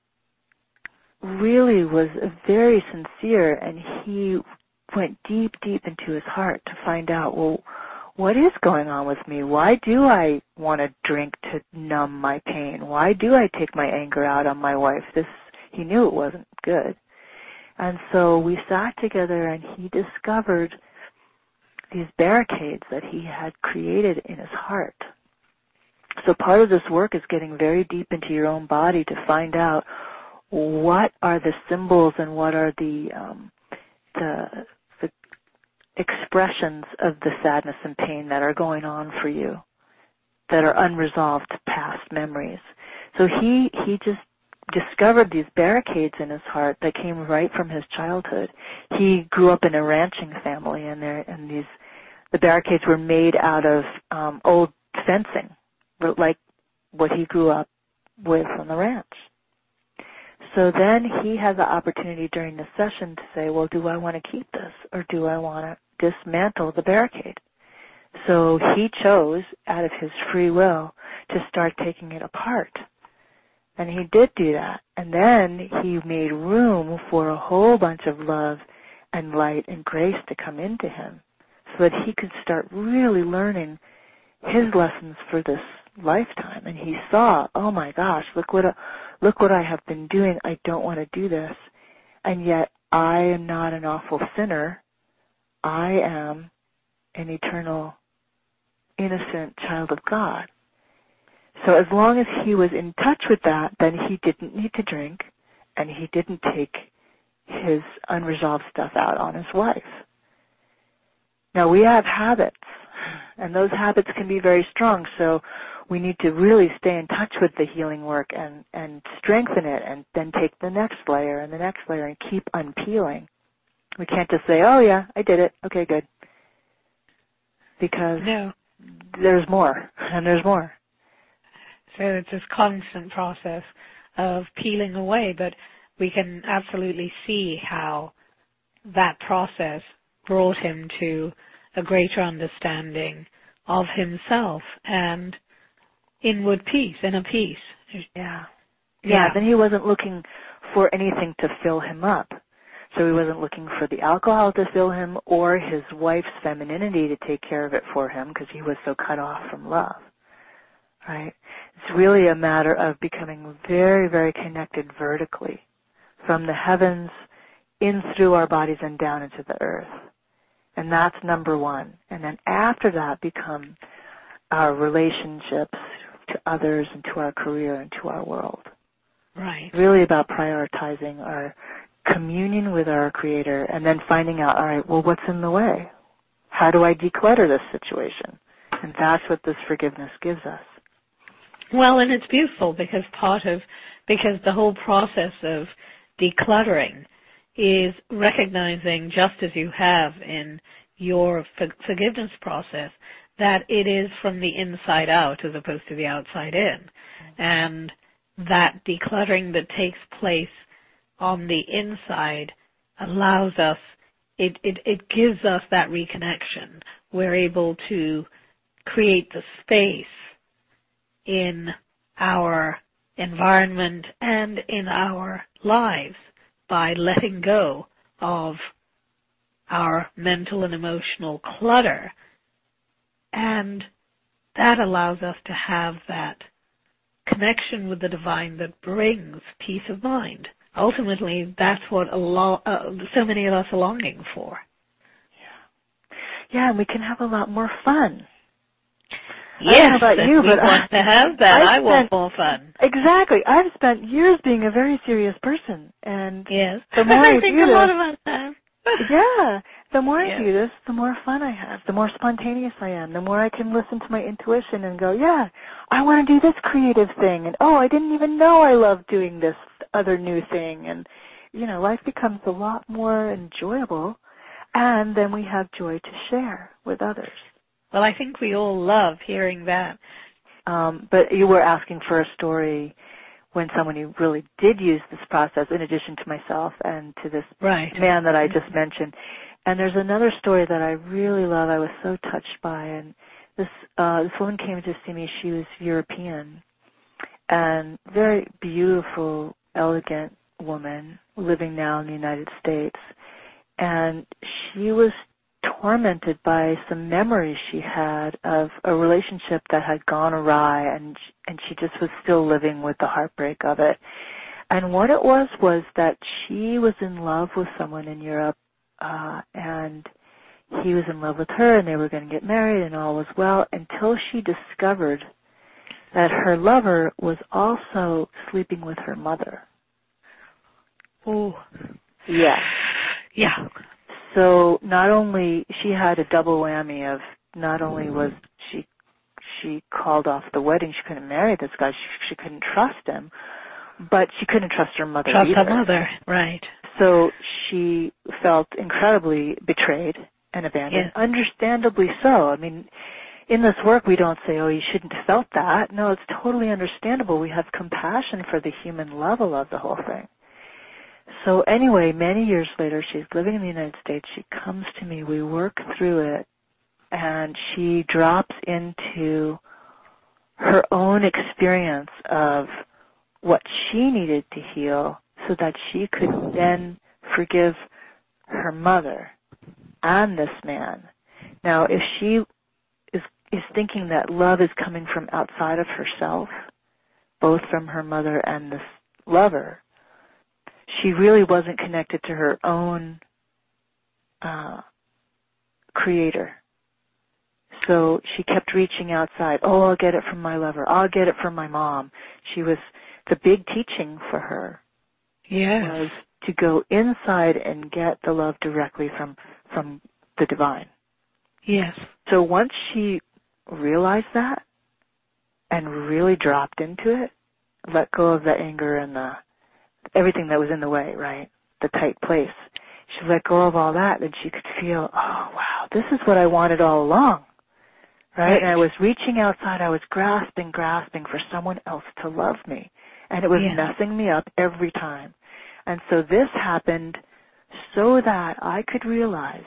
really was very sincere, and he went deep, deep into his heart to find out, well, what is going on with me? Why do I want to drink to numb my pain? Why do I take my anger out on my wife? This, he knew it wasn't good. And so we sat together, and he discovered these barricades that he had created in his heart. So part of this work is getting very deep into your own body to find out what are the symbols and what are the um, the, the expressions of the sadness and pain that are going on for you, that are unresolved past memories. So he he just discovered these barricades in his heart that came right from his childhood. He grew up in a ranching family, and there and these the barricades were made out of um, old fencing, like what he grew up with on the ranch. So then he had the opportunity during the session to say, well, do I want to keep this, or do I want to dismantle the barricade? So he chose, out of his free will, to start taking it apart. And he did do that. And then he made room for a whole bunch of love and light and grace to come into him so that he could start really learning his lessons for this lifetime. And he saw, oh my gosh, look what a, look what I have been doing. I don't want to do this. And yet I am not an awful sinner. I am an eternal, innocent child of God. So as long as he was in touch with that, then he didn't need to drink, and he didn't take his unresolved stuff out on his wife. Now, we have habits, and those habits can be very strong, so we need to really stay in touch with the healing work and, and strengthen it, and then take the next layer and the next layer and keep unpeeling. We can't just say, oh, yeah, I did it. Okay, good. Because no. there's more, and there's more. So it's this constant process of peeling away, but we can absolutely see how that process brought him to a greater understanding of himself and inward peace, inner peace. Yeah. Yeah, yeah. Then he wasn't looking for anything to fill him up. So he wasn't looking for the alcohol to fill him or his wife's femininity to take care of it for him because he was so cut off from love. Right? It's really a matter of becoming very, very connected vertically from the heavens in through our bodies and down into the earth. And that's number one. And then after that become our relationships to others and to our career and to our world. Right. It's really about prioritizing our communion with our Creator and then finding out, all right, well, what's in the way? How do I declutter this situation? And that's what this forgiveness gives us. Well, and it's beautiful because part of, because the whole process of decluttering is recognizing, just as you have in your forgiveness process, that it is from the inside out as opposed to the outside in. And that decluttering that takes place on the inside allows us, it, it, it gives us that reconnection. We're able to create the space in our environment and in our lives by letting go of our mental and emotional clutter. And that allows us to have that connection with the divine that brings peace of mind. Ultimately, that's what a lo- uh, so many of us are longing for. Yeah. Yeah, and we can have a lot more fun. Yes, I don't know about you, we but want I, to have that. I, I want spent, more fun. Exactly. I've spent years being a very serious person, and yes, the more I I think do a this, lot of us have. yeah, The more Yeah. I do this, the more fun I have, the more spontaneous I am, the more I can listen to my intuition and go, yeah, I want to do this creative thing, and oh, I didn't even know I love doing this other new thing, and, you know, life becomes a lot more enjoyable, and then we have joy to share with others. Well, I think we all love hearing that. Um, but you were asking for a story when someone who really did use this process, in addition to myself and to this right. man that I just mentioned. And there's another story that I really love. I was so touched by, and this uh, this woman came to see me. She was European, and very beautiful, elegant woman living now in the United States. And she was tormented by some memories she had of a relationship that had gone awry, and and she just was still living with the heartbreak of it. And what it was was that she was in love with someone in Europe, uh, and he was in love with her, and they were going to get married, and all was well, until she discovered that her lover was also sleeping with her mother. Oh. Yeah. Yeah. So not only, she had a double whammy of, not only was she she called off the wedding, she couldn't marry this guy, she, she couldn't trust him, but she couldn't trust her mother Trust either. her mother, right. So she felt incredibly betrayed and abandoned, Yes. understandably so. I mean, in this work we don't say, oh, you shouldn't have felt that. No, it's totally understandable. We have compassion for the human level of the whole thing. So anyway, many years later, she's living in the United States. She comes to me. We work through it, and she drops into her own experience of what she needed to heal so that she could then forgive her mother and this man. Now, if she is, is thinking that love is coming from outside of herself, both from her mother and this lover, she really wasn't connected to her own uh, creator. So she kept reaching outside. Oh, I'll get it from my lover. I'll get it from my mom. She was, the big teaching for her yes. was to go inside and get the love directly from, from the divine. Yes. So once she realized that and really dropped into it, let go of the anger and the everything that was in the way, right? The tight place. She let go of all that, and she could feel, oh, wow, this is what I wanted all along, right? right. And I was reaching outside. I was grasping, grasping for someone else to love me, and it was yeah. messing me up every time. And so this happened so that I could realize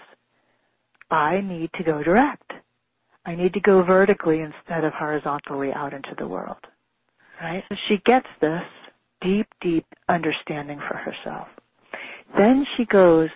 I need to go direct. I need to go vertically instead of horizontally out into the world, right? So she gets this deep, deep understanding for herself. Then she goes,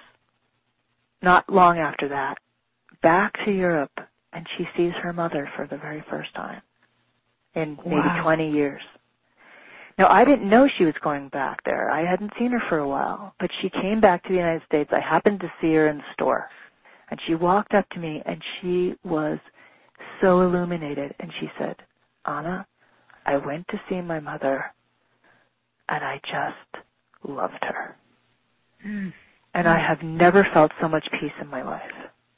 not long after that, back to Europe, and she sees her mother for the very first time in maybe wow. twenty years. Now, I didn't know she was going back there. I hadn't seen her for a while, but she came back to the United States. I happened to see her in the store, and she walked up to me, and she was so illuminated, and she said, Anna, I went to see my mother, and I just loved her. Mm. And I have never felt so much peace in my life.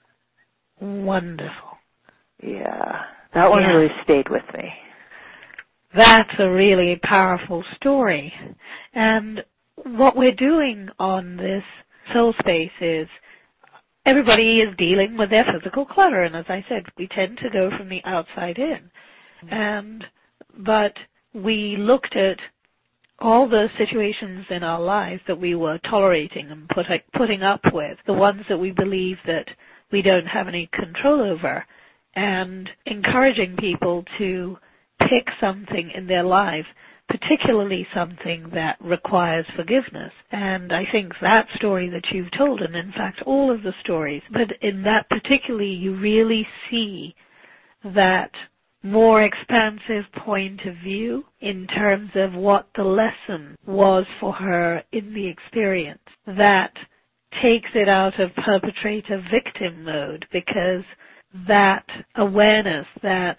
Wonderful. Yeah. That one yeah. really stayed with me. That's a really powerful story. And what we're doing on this soul space is everybody is dealing with their physical clutter. And as I said, we tend to go from the outside in. Mm. And, but we looked at all the situations in our lives that we were tolerating and put, putting up with, the ones that we believe that we don't have any control over, and encouraging people to pick something in their life, particularly something that requires forgiveness. And I think that story that you've told, and in fact all of the stories, but in that particularly you really see that more expansive point of view in terms of what the lesson was for her in the experience. That takes it out of perpetrator-victim mode, because that awareness, that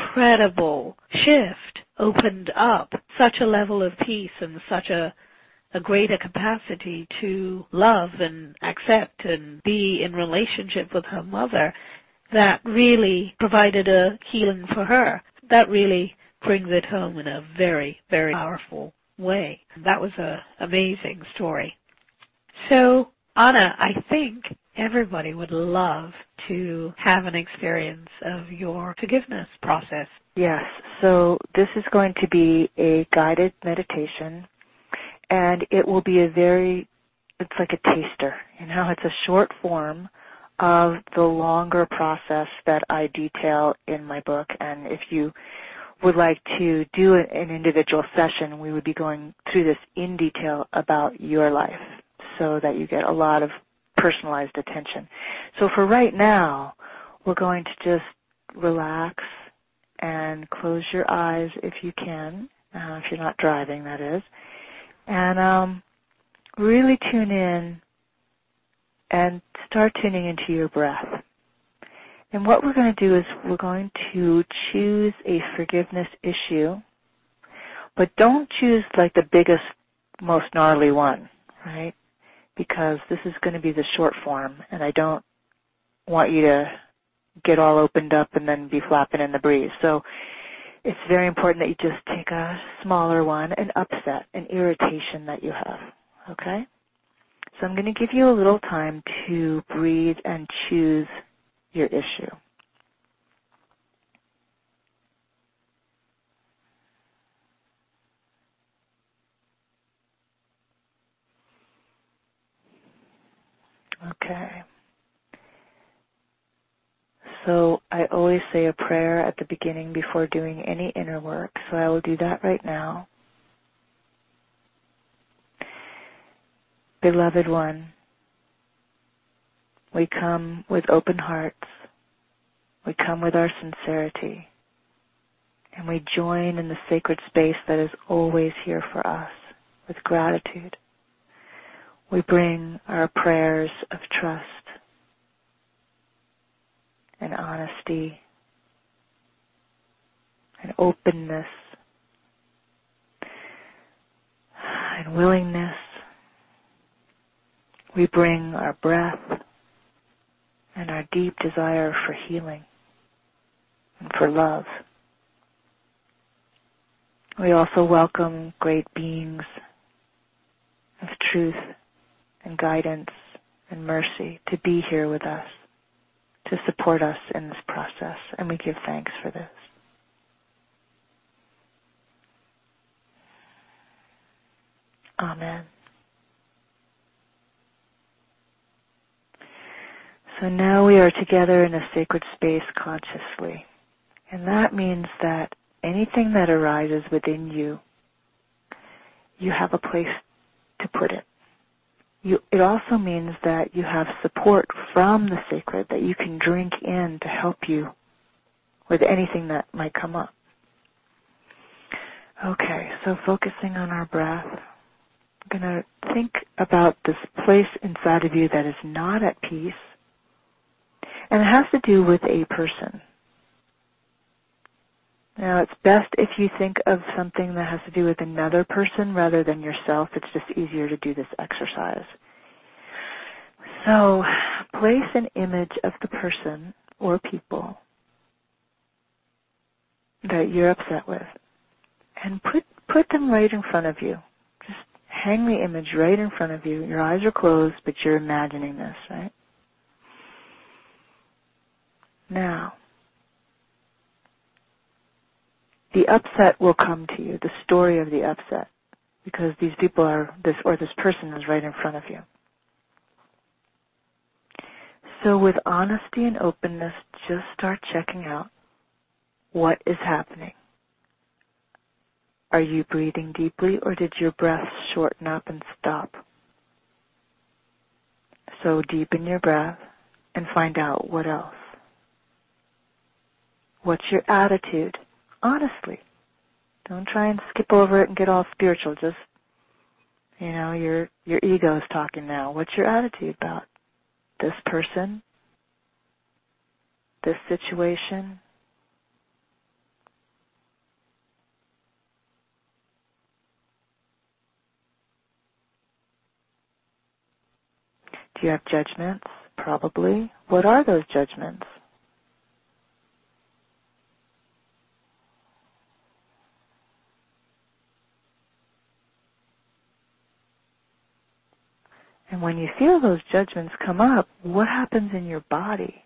incredible shift opened up such a level of peace and such a, a greater capacity to love and accept and be in relationship with her mother, that really provided a healing for her. That really brings it home in a very, very powerful way. That was an amazing story. So, Anna, I think everybody would love to have an experience of your forgiveness process. Yes, so this is going to be a guided meditation, and it will be a very, it's like a taster, you know, it's a short form of the longer process that I detail in my book. And if you would like to do an individual session, we would be going through this in detail about your life so that you get a lot of personalized attention. So for right now, we're going to just relax and close your eyes if you can, uh, if you're not driving, that is, and um, really tune in and start tuning into your breath. And what we're going to do is we're going to choose a forgiveness issue, but don't choose like the biggest, most gnarly one, right? Because this is going to be the short form, and I don't want you to get all opened up and then be flapping in the breeze. So it's very important that you just take a smaller one, an upset, an irritation that you have, okay? So I'm going to give you a little time to breathe and choose your issue. Okay. So I always say a prayer at the beginning before doing any inner work, so I will do that right now. Beloved one, we come with open hearts, we come with our sincerity, and we join in the sacred space that is always here for us with gratitude. We bring our prayers of trust and honesty and openness and willingness. We bring our breath and our deep desire for healing and for love. We also welcome great beings of truth and guidance and mercy to be here with us, to support us in this process, and we give thanks for this. Amen. So now we are together in a sacred space consciously, and that means that anything that arises within you, you have a place to put it. You, it also means that you have support from the sacred that you can drink in to help you with anything that might come up. Okay, so focusing on our breath, I'm going to think about this place inside of you that is not at peace, and it has to do with a person. Now, it's best if you think of something that has to do with another person rather than yourself. It's just easier to do this exercise. So, place an image of the person or people that you're upset with and put, put them right in front of you. Just hang the image right in front of you. Your eyes are closed, but you're imagining this, right? Now, the upset will come to you, the story of the upset, because these people are, this or this person is right in front of you. So with honesty and openness, just start checking out what is happening. Are you breathing deeply, or did your breath shorten up and stop? So deepen your breath and find out what else. What's your attitude? Honestly. Don't try and skip over it and get all spiritual. Just, you know, your your ego is talking now. What's your attitude about this person, this situation? Do you have judgments? Probably. What are those judgments? And when you feel those judgments come up, what happens in your body?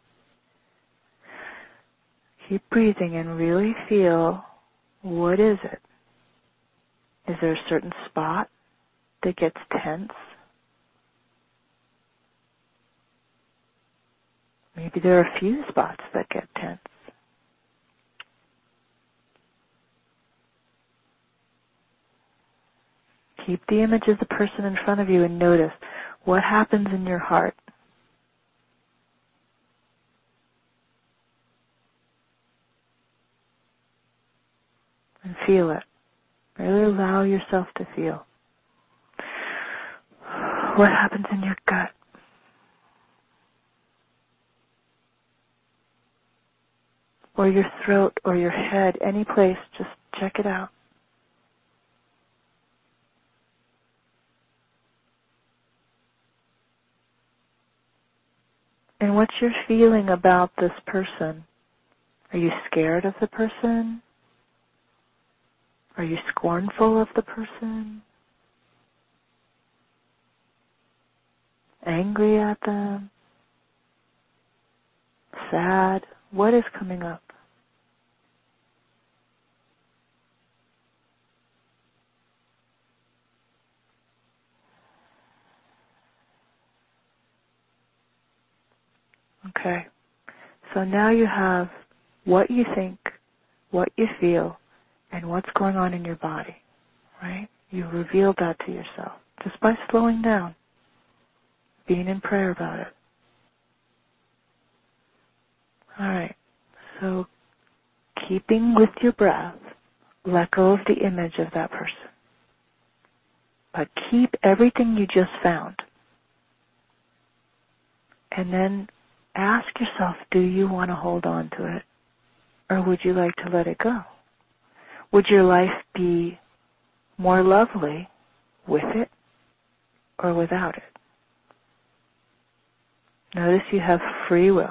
Keep breathing and really feel, what is it? Is there a certain spot that gets tense? Maybe there are a few spots that get tense. Keep the image of the person in front of you and notice what happens in your heart. And feel it. Really allow yourself to feel. What happens in your gut? Or your throat or your head, any place, just check it out. And what's your feeling about this person? Are you scared of the person? Are you scornful of the person? Angry at them? Sad? What is coming up? Okay. So now you have what you think, what you feel, and what's going on in your body, right? You revealed that to yourself just by slowing down, being in prayer about it. All right. So keeping with your breath, let go of the image of that person. But keep everything you just found. And then ask yourself, do you want to hold on to it? Or would you like to let it go? Would your life be more lovely with it or without it? Notice you have free will.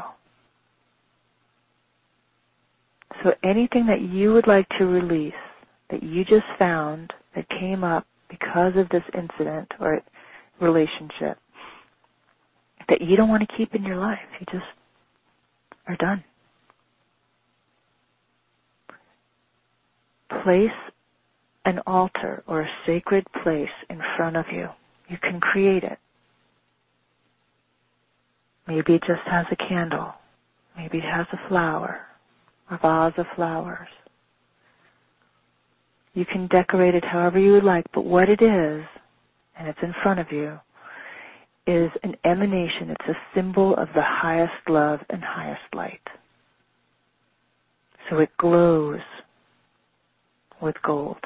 So anything that you would like to release, that you just found, that came up because of this incident or relationship, that you don't want to keep in your life, you just are done. Place an altar or a sacred place in front of you. You can create it. Maybe it just has a candle. Maybe it has a flower, a vase of flowers. You can decorate it however you would like, but what it is, and it's in front of you, is an emanation. It's a symbol of the highest love and highest light. So it glows with gold.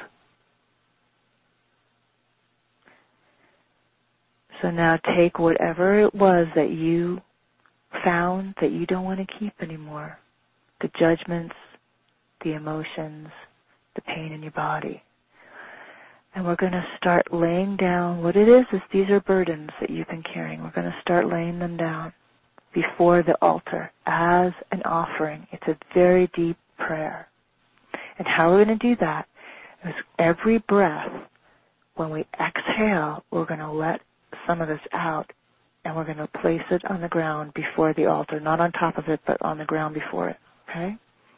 So now take whatever it was that you found that you don't want to keep anymore, the judgments, the emotions, the pain in your body. And we're going to start laying down what it is, is these are burdens that you've been carrying. We're going to start laying them down before the altar as an offering. It's a very deep prayer. And how we're going to do that is every breath, when we exhale, we're going to let some of this out, and we're going to place it on the ground before the altar, not on top of it, but on the ground before it, okay?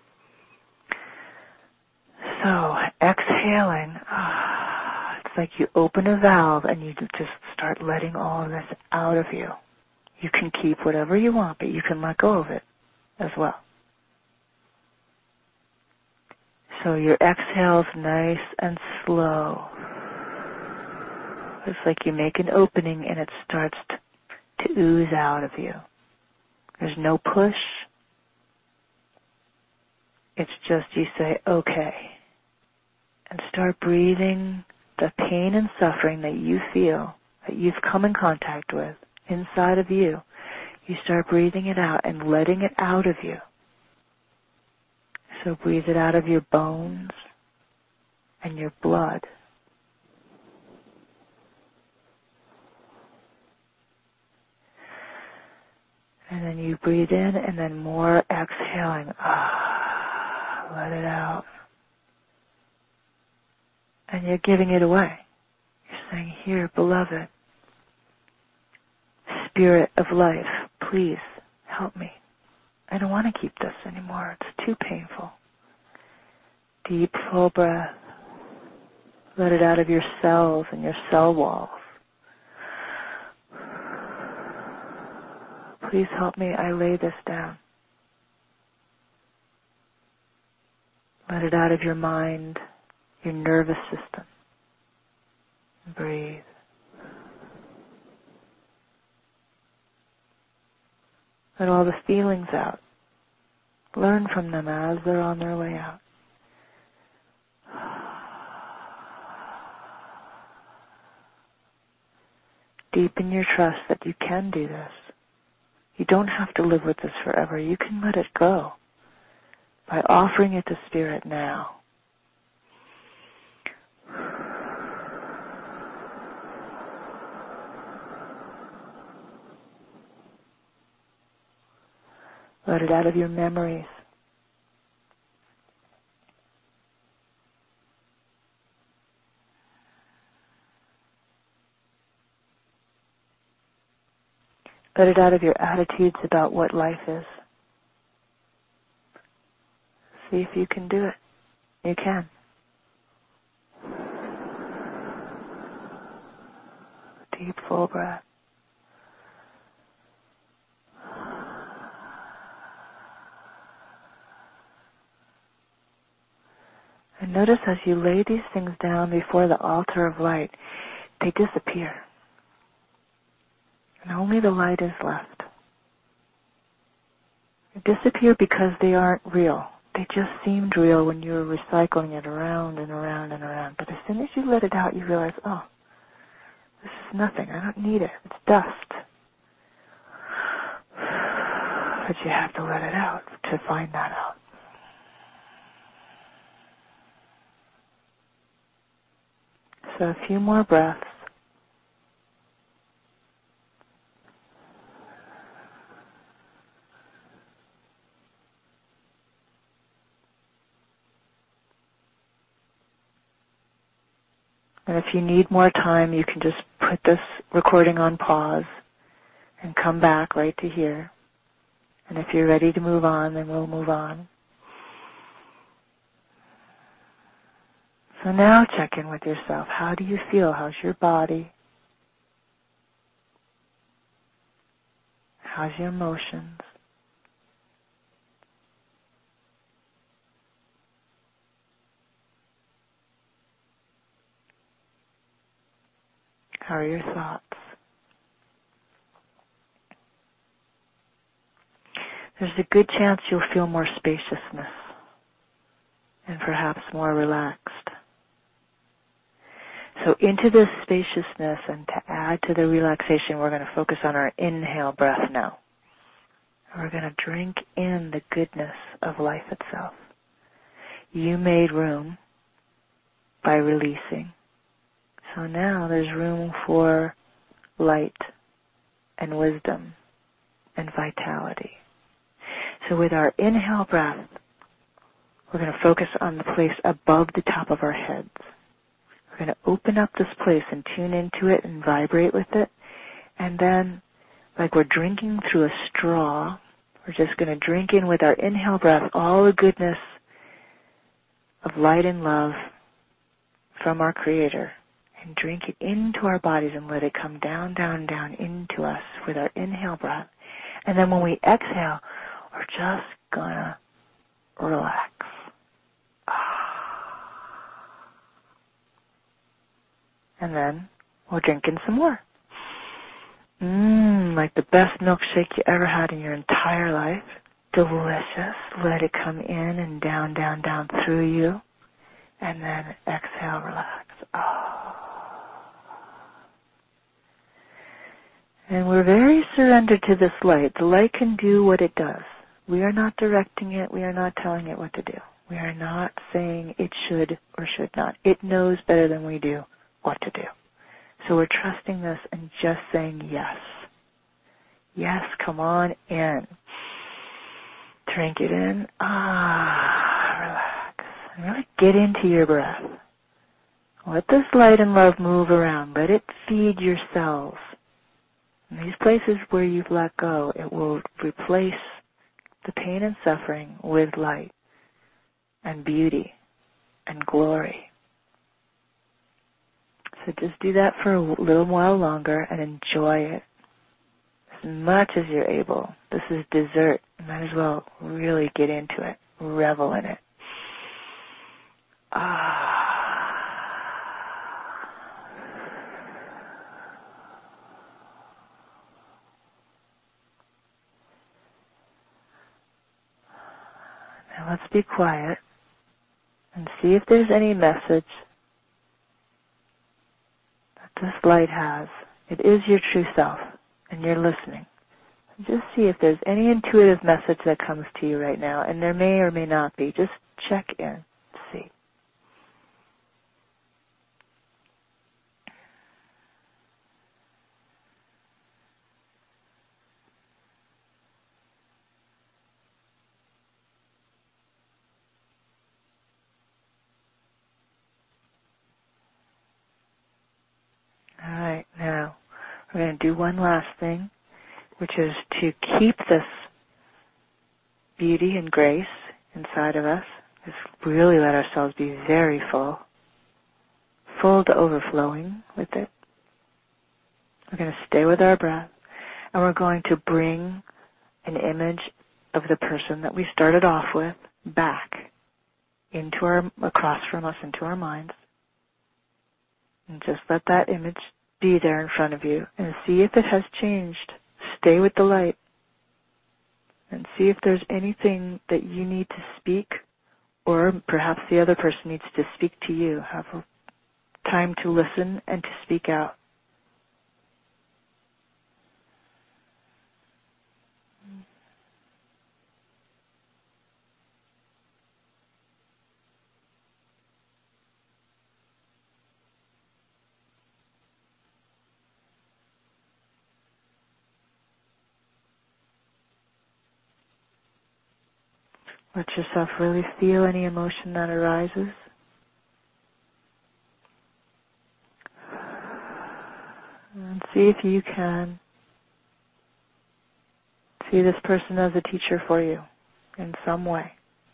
So, exhaling, ah, it's like you open a valve and you just start letting all of this out of you. You can keep whatever you want, but you can let go of it as well. So your exhale's nice and slow. It's like you make an opening and it starts to, to ooze out of you. There's no push. It's just you say, okay, and start breathing the pain and suffering that you feel, that you've come in contact with inside of you. You start breathing it out and letting it out of you. So breathe it out of your bones and your blood. And then you breathe in and then more exhaling. Ah, let it out. And you're giving it away. You're saying, here, beloved, Spirit of life, please help me. I don't want to keep this anymore. It's too painful. Deep, full breath. Let it out of your cells and your cell walls. Please help me. I lay this down. Let it out of your mind, your nervous system. Breathe. Let all the feelings out. Learn from them as they're on their way out. Deepen your trust that you can do this. You don't have to live with this forever. You can let it go by offering it to Spirit now. Let it out of your memories. Let it out of your attitudes about what life is. See if you can do it. You can. Deep, full breath. And notice as you lay these things down before the altar of light, they disappear. And only the light is left. They disappear because they aren't real. They just seemed real when you were recycling it around and around and around. But as soon as you let it out, you realize, oh, this is nothing. I don't need it. It's dust. But you have to let it out to find that out. So a few more breaths. And if you need more time, you can just put this recording on pause and come back right to here. And if you're ready to move on, then we'll move on. So now check in with yourself. How do you feel? How's your body? How's your emotions? How are your thoughts? There's a good chance you'll feel more spaciousness and perhaps more relaxed. So into this spaciousness and to add to the relaxation, we're going to focus on our inhale breath now. We're going to drink in the goodness of life itself. You made room by releasing. So now there's room for light and wisdom and vitality. So with our inhale breath, we're going to focus on the place above the top of our heads. We're going to open up this place and tune into it and vibrate with it. And then, like we're drinking through a straw, we're just going to drink in with our inhale breath all the goodness of light and love from our Creator. And drink it into our bodies and let it come down, down, down into us with our inhale breath. And then when we exhale, we're just going to relax. And then we'll drink in some more. Mmm, like the best milkshake you ever had in your entire life. Delicious. Let it come in and down, down, down through you. And then exhale, relax. Oh. And we're very surrendered to this light. The light can do what it does. We are not directing it. We are not telling it what to do. We are not saying it should or should not. It knows better than we do what to do. So we're trusting this and just saying yes. Yes, come on in. Drink it in. Ah, relax. And really get into your breath. Let this light and love move around. Let it feed your cells. In these places where you've let go, it will replace the pain and suffering with light and beauty and glory. So just do that for a little while longer and enjoy it as much as you're able. This is dessert. You might as well really get into it. Revel in it. Ah. Now let's be quiet and see if there's any message that this light has. It is your true self, and you're listening. Just see if there's any intuitive message that comes to you right now, and there may or may not be. Just check in, see. All right, now we're going to do one last thing, which is to keep this beauty and grace inside of us. Just really let ourselves be very full, full to overflowing with it. We're going to stay with our breath, and we're going to bring an image of the person that we started off with back into our, across from us into our minds. And just let that image be there in front of you and see if it has changed. Stay with the light and see if there's anything that you need to speak, or perhaps the other person needs to speak to you. Have time to listen and to speak out. Let yourself really feel any emotion that arises. And see if you can see this person as a teacher for you in some way.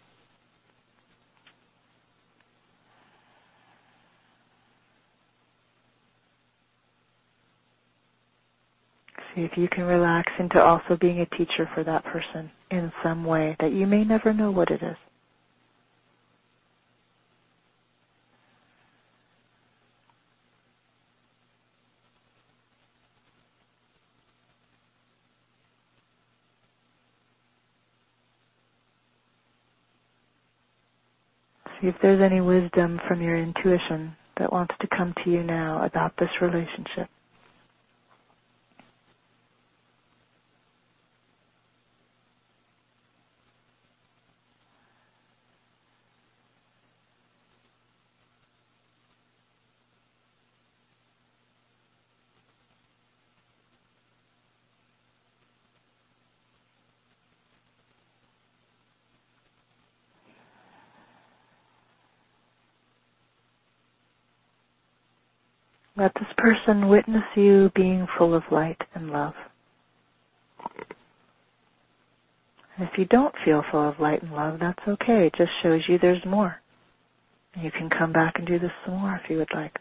See if you can relax into also being a teacher for that person in some way that you may never know what it is. See if there's any wisdom from your intuition that wants to come to you now about this relationship. Let this person witness you being full of light and love. And if you don't feel full of light and love, that's okay. It just shows you there's more. You can come back and do this some more if you would like.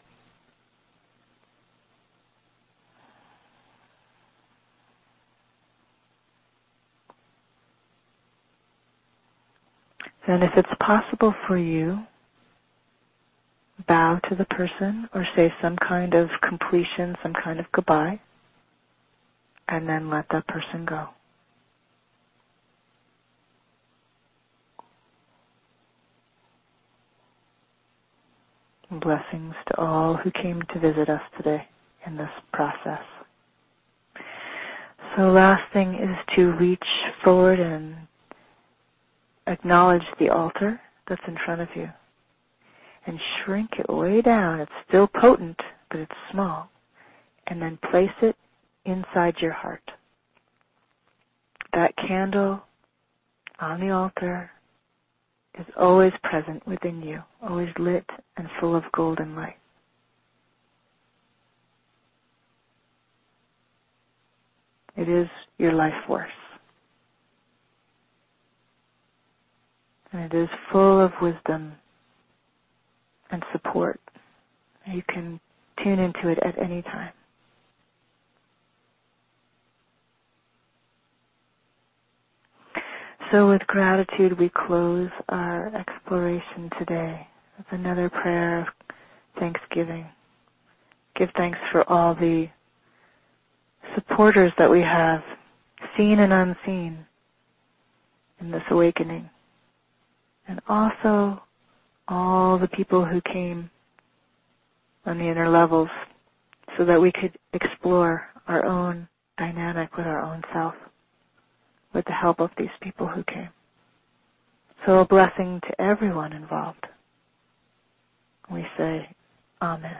Then if it's possible for you, bow to the person or say some kind of completion, some kind of goodbye, and then let that person go. Blessings to all who came to visit us today in this process. So last thing is to reach forward and acknowledge the altar that's in front of you. And shrink it way down. It's still potent, but it's small. And then place it inside your heart. candle on the altar is always present within you, always lit and full of golden light. It is your life force. And it is full of wisdom and support. You can tune into it at any time. So with gratitude, we close our exploration today with another prayer of thanksgiving. Give thanks for all the supporters that we have, seen and unseen, in this awakening. And also all the people who came on the inner levels so that we could explore our own dynamic with our own self with the help of these people who came. So a blessing to everyone involved. We say, Amen.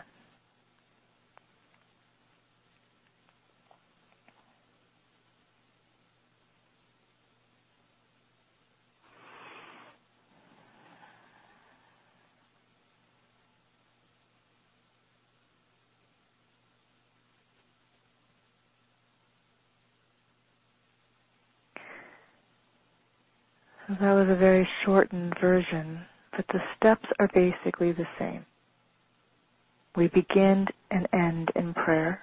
That was a very shortened version, but the steps are basically the same. We begin and end in prayer.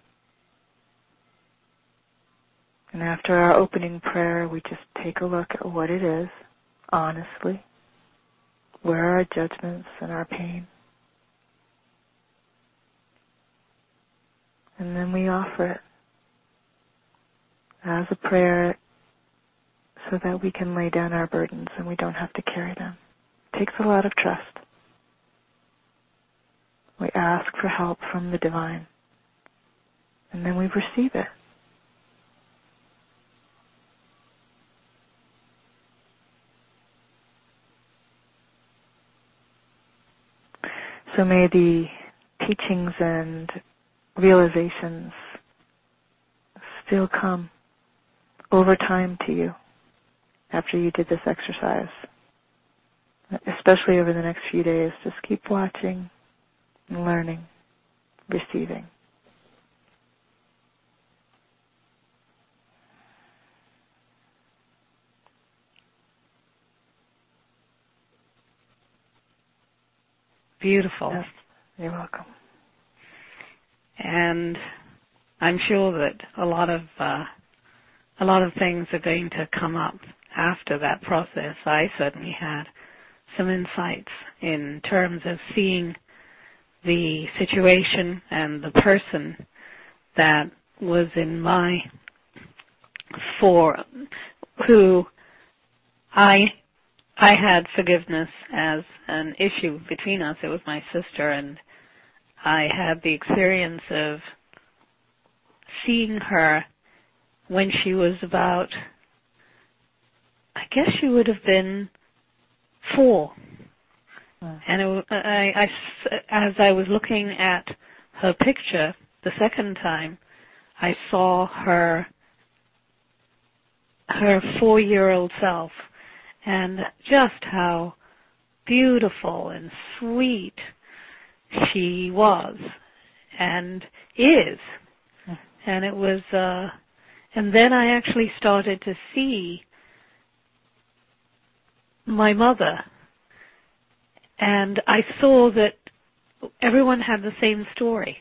And after our opening prayer, we just take a look at what it is, honestly. Where are our judgments and our pain? And then we offer it as a prayer so that we can lay down our burdens and we don't have to carry them. It takes a lot of trust. We ask for help from the divine, and then we receive it. So may the teachings and realizations still come over time to you after you did this exercise. Especially over the next few days, just keep watching and learning, receiving. Beautiful. Yes, you're welcome. And I'm sure that a lot of uh, a lot of things are going to come up after that process. I certainly had some insights in terms of seeing the situation and the person that was in my for who I I had forgiveness as an issue between us. It was my sister, and I had the experience of seeing her when she was about, I guess she would have been four. Mm. And it, I, I, as I was looking at her picture the second time, I saw her, her four-year-old self, and just how beautiful and sweet she was and is. Mm. And it was, uh, and then I actually started to see my mother, and I saw that everyone had the same story.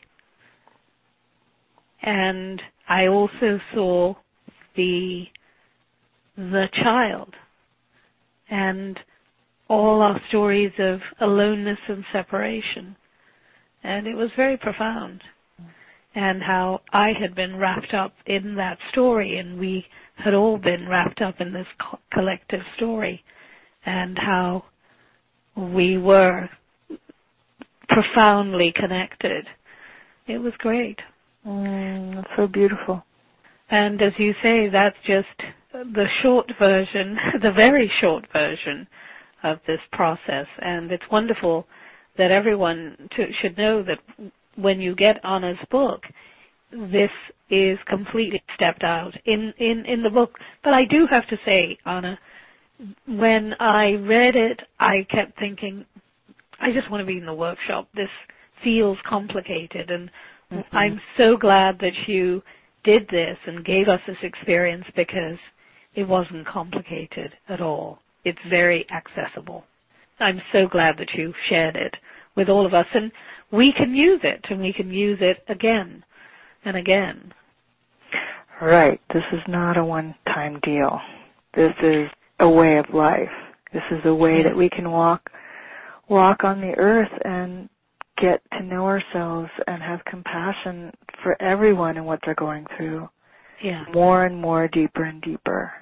And I also saw the the child and all our stories of aloneness and separation. And it was very profound. And how I had been wrapped up in that story, and we had all been wrapped up in this co- collective story, and how we were profoundly connected. It was great. Mm, that's so beautiful. And as you say, that's just the short version, the very short version of this process. And it's wonderful that everyone to, should know that when you get Anna's book, this is completely stepped out in, in, in the book. But I do have to say, Anna, when I read it, I kept thinking, I just want to be in the workshop. This feels complicated, and mm-hmm. I'm so glad that you did this and gave us this experience, because it wasn't complicated at all. It's very accessible. I'm so glad that you shared it with all of us, and we can use it, and we can use it again and again. Right. This is not a one-time deal. This is a way of life. This is a way yeah. that we can walk walk on the earth and get to know ourselves and have compassion for everyone and what they're going through. Yeah. More and more, deeper and deeper.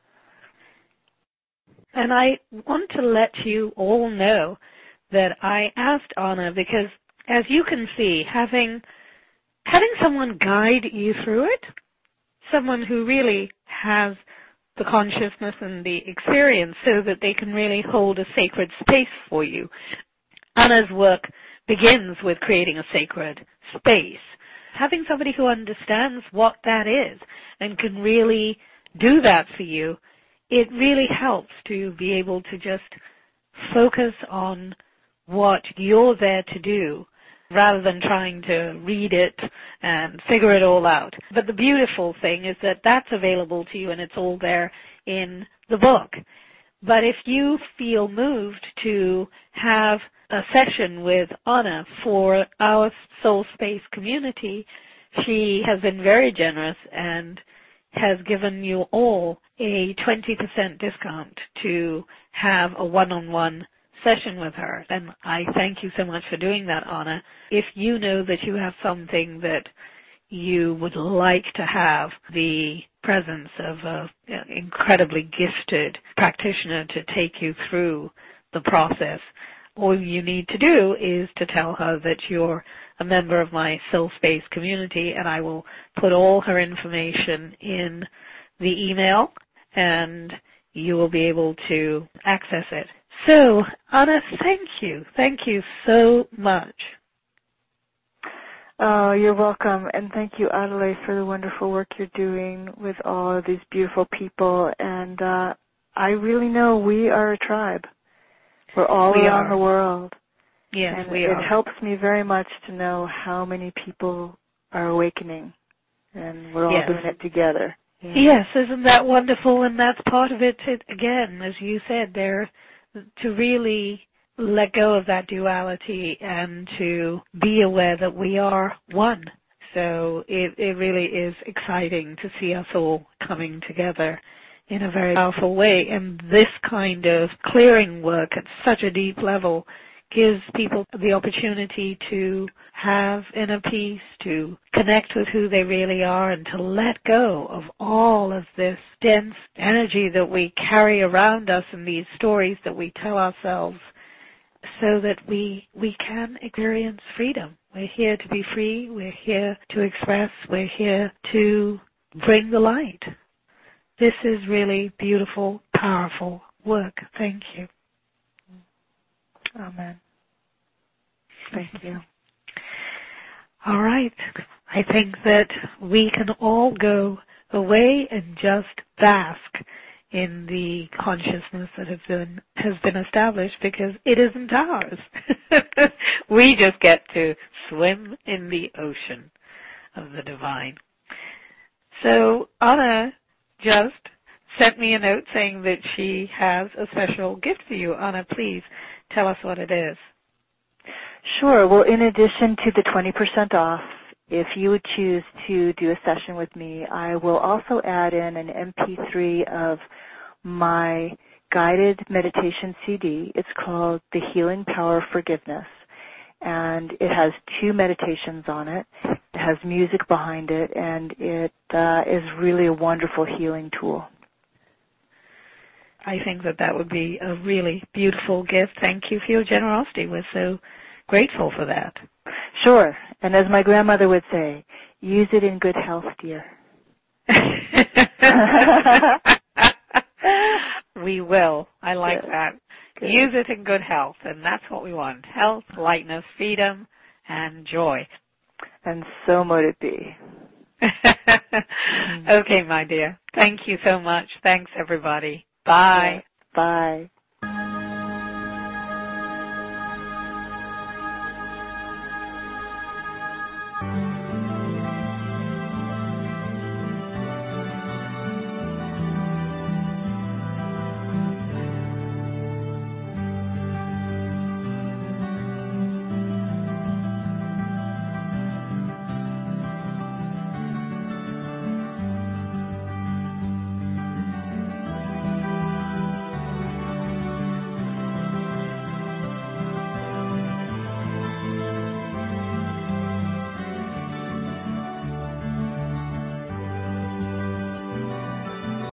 And I want to let you all know that I asked Anna because, as you can see, having having someone guide you through it, someone who really has the consciousness and the experience so that they can really hold a sacred space for you. Anna's work begins with creating a sacred space. Having somebody who understands what that is and can really do that for you, it really helps to be able to just focus on what you're there to do rather than trying to read it and figure it all out. But the beautiful thing is that that's available to you and it's all there in the book. But if you feel moved to have a session with Anna for our Soul Space community, she has been very generous and has given you all a twenty percent discount to have a one-on-one session with her. And I thank you so much for doing that, Anna. If you know that you have something that you would like to have the presence of an incredibly gifted practitioner to take you through the process, all you need to do is to tell her that you're a member of my Soul Space community, and I will put all her information in the email, and you will be able to access it. So, Anna, thank you. Thank you so much. Oh, you're welcome, and thank you, Adelaide, for the wonderful work you're doing with all of these beautiful people. And uh, I really know we are a tribe. We're all we around are. the world. Yes, and we it are. helps me very much to know how many people are awakening, and we're all yes. doing it together. Yeah. Yes, isn't that wonderful? And that's part of it, it again, as you said, there, to really let go of that duality and to be aware that we are one. So it, it really is exciting to see us all coming together in a very powerful way. And this kind of clearing work at such a deep level gives people the opportunity to have inner peace, to connect with who they really are, and to let go of all of this dense energy that we carry around us and these stories that we tell ourselves, so that we we can experience freedom. We're here to be free. We're here to express. We're here to bring the light. This is really beautiful, powerful work. Thank you. Amen. Thank you. All right. I think that we can all go away and just bask in the consciousness that has been, has been established, because it isn't ours. We just get to swim in the ocean of the divine. So Anna just sent me a note saying that she has a special gift for you. Anna, please tell us what it is. Sure. Well, in addition to the twenty percent off, if you would choose to do a session with me, I will also add in an M P three of my guided meditation C D. It's called The Healing Power of Forgiveness, and it has two meditations on it. It has music behind it, and it uh, is really a wonderful healing tool. I think that that would be a really beautiful gift. Thank you for your generosity. We're so grateful for that. Sure. And as my grandmother would say, use it in good health, dear. We will. I like Good. that. Good. Use it in good health, and that's what we want. Health, lightness, freedom, and joy. And so mote it be. Okay, my dear. Thank you so much. Thanks, everybody. Bye. Yeah. Bye.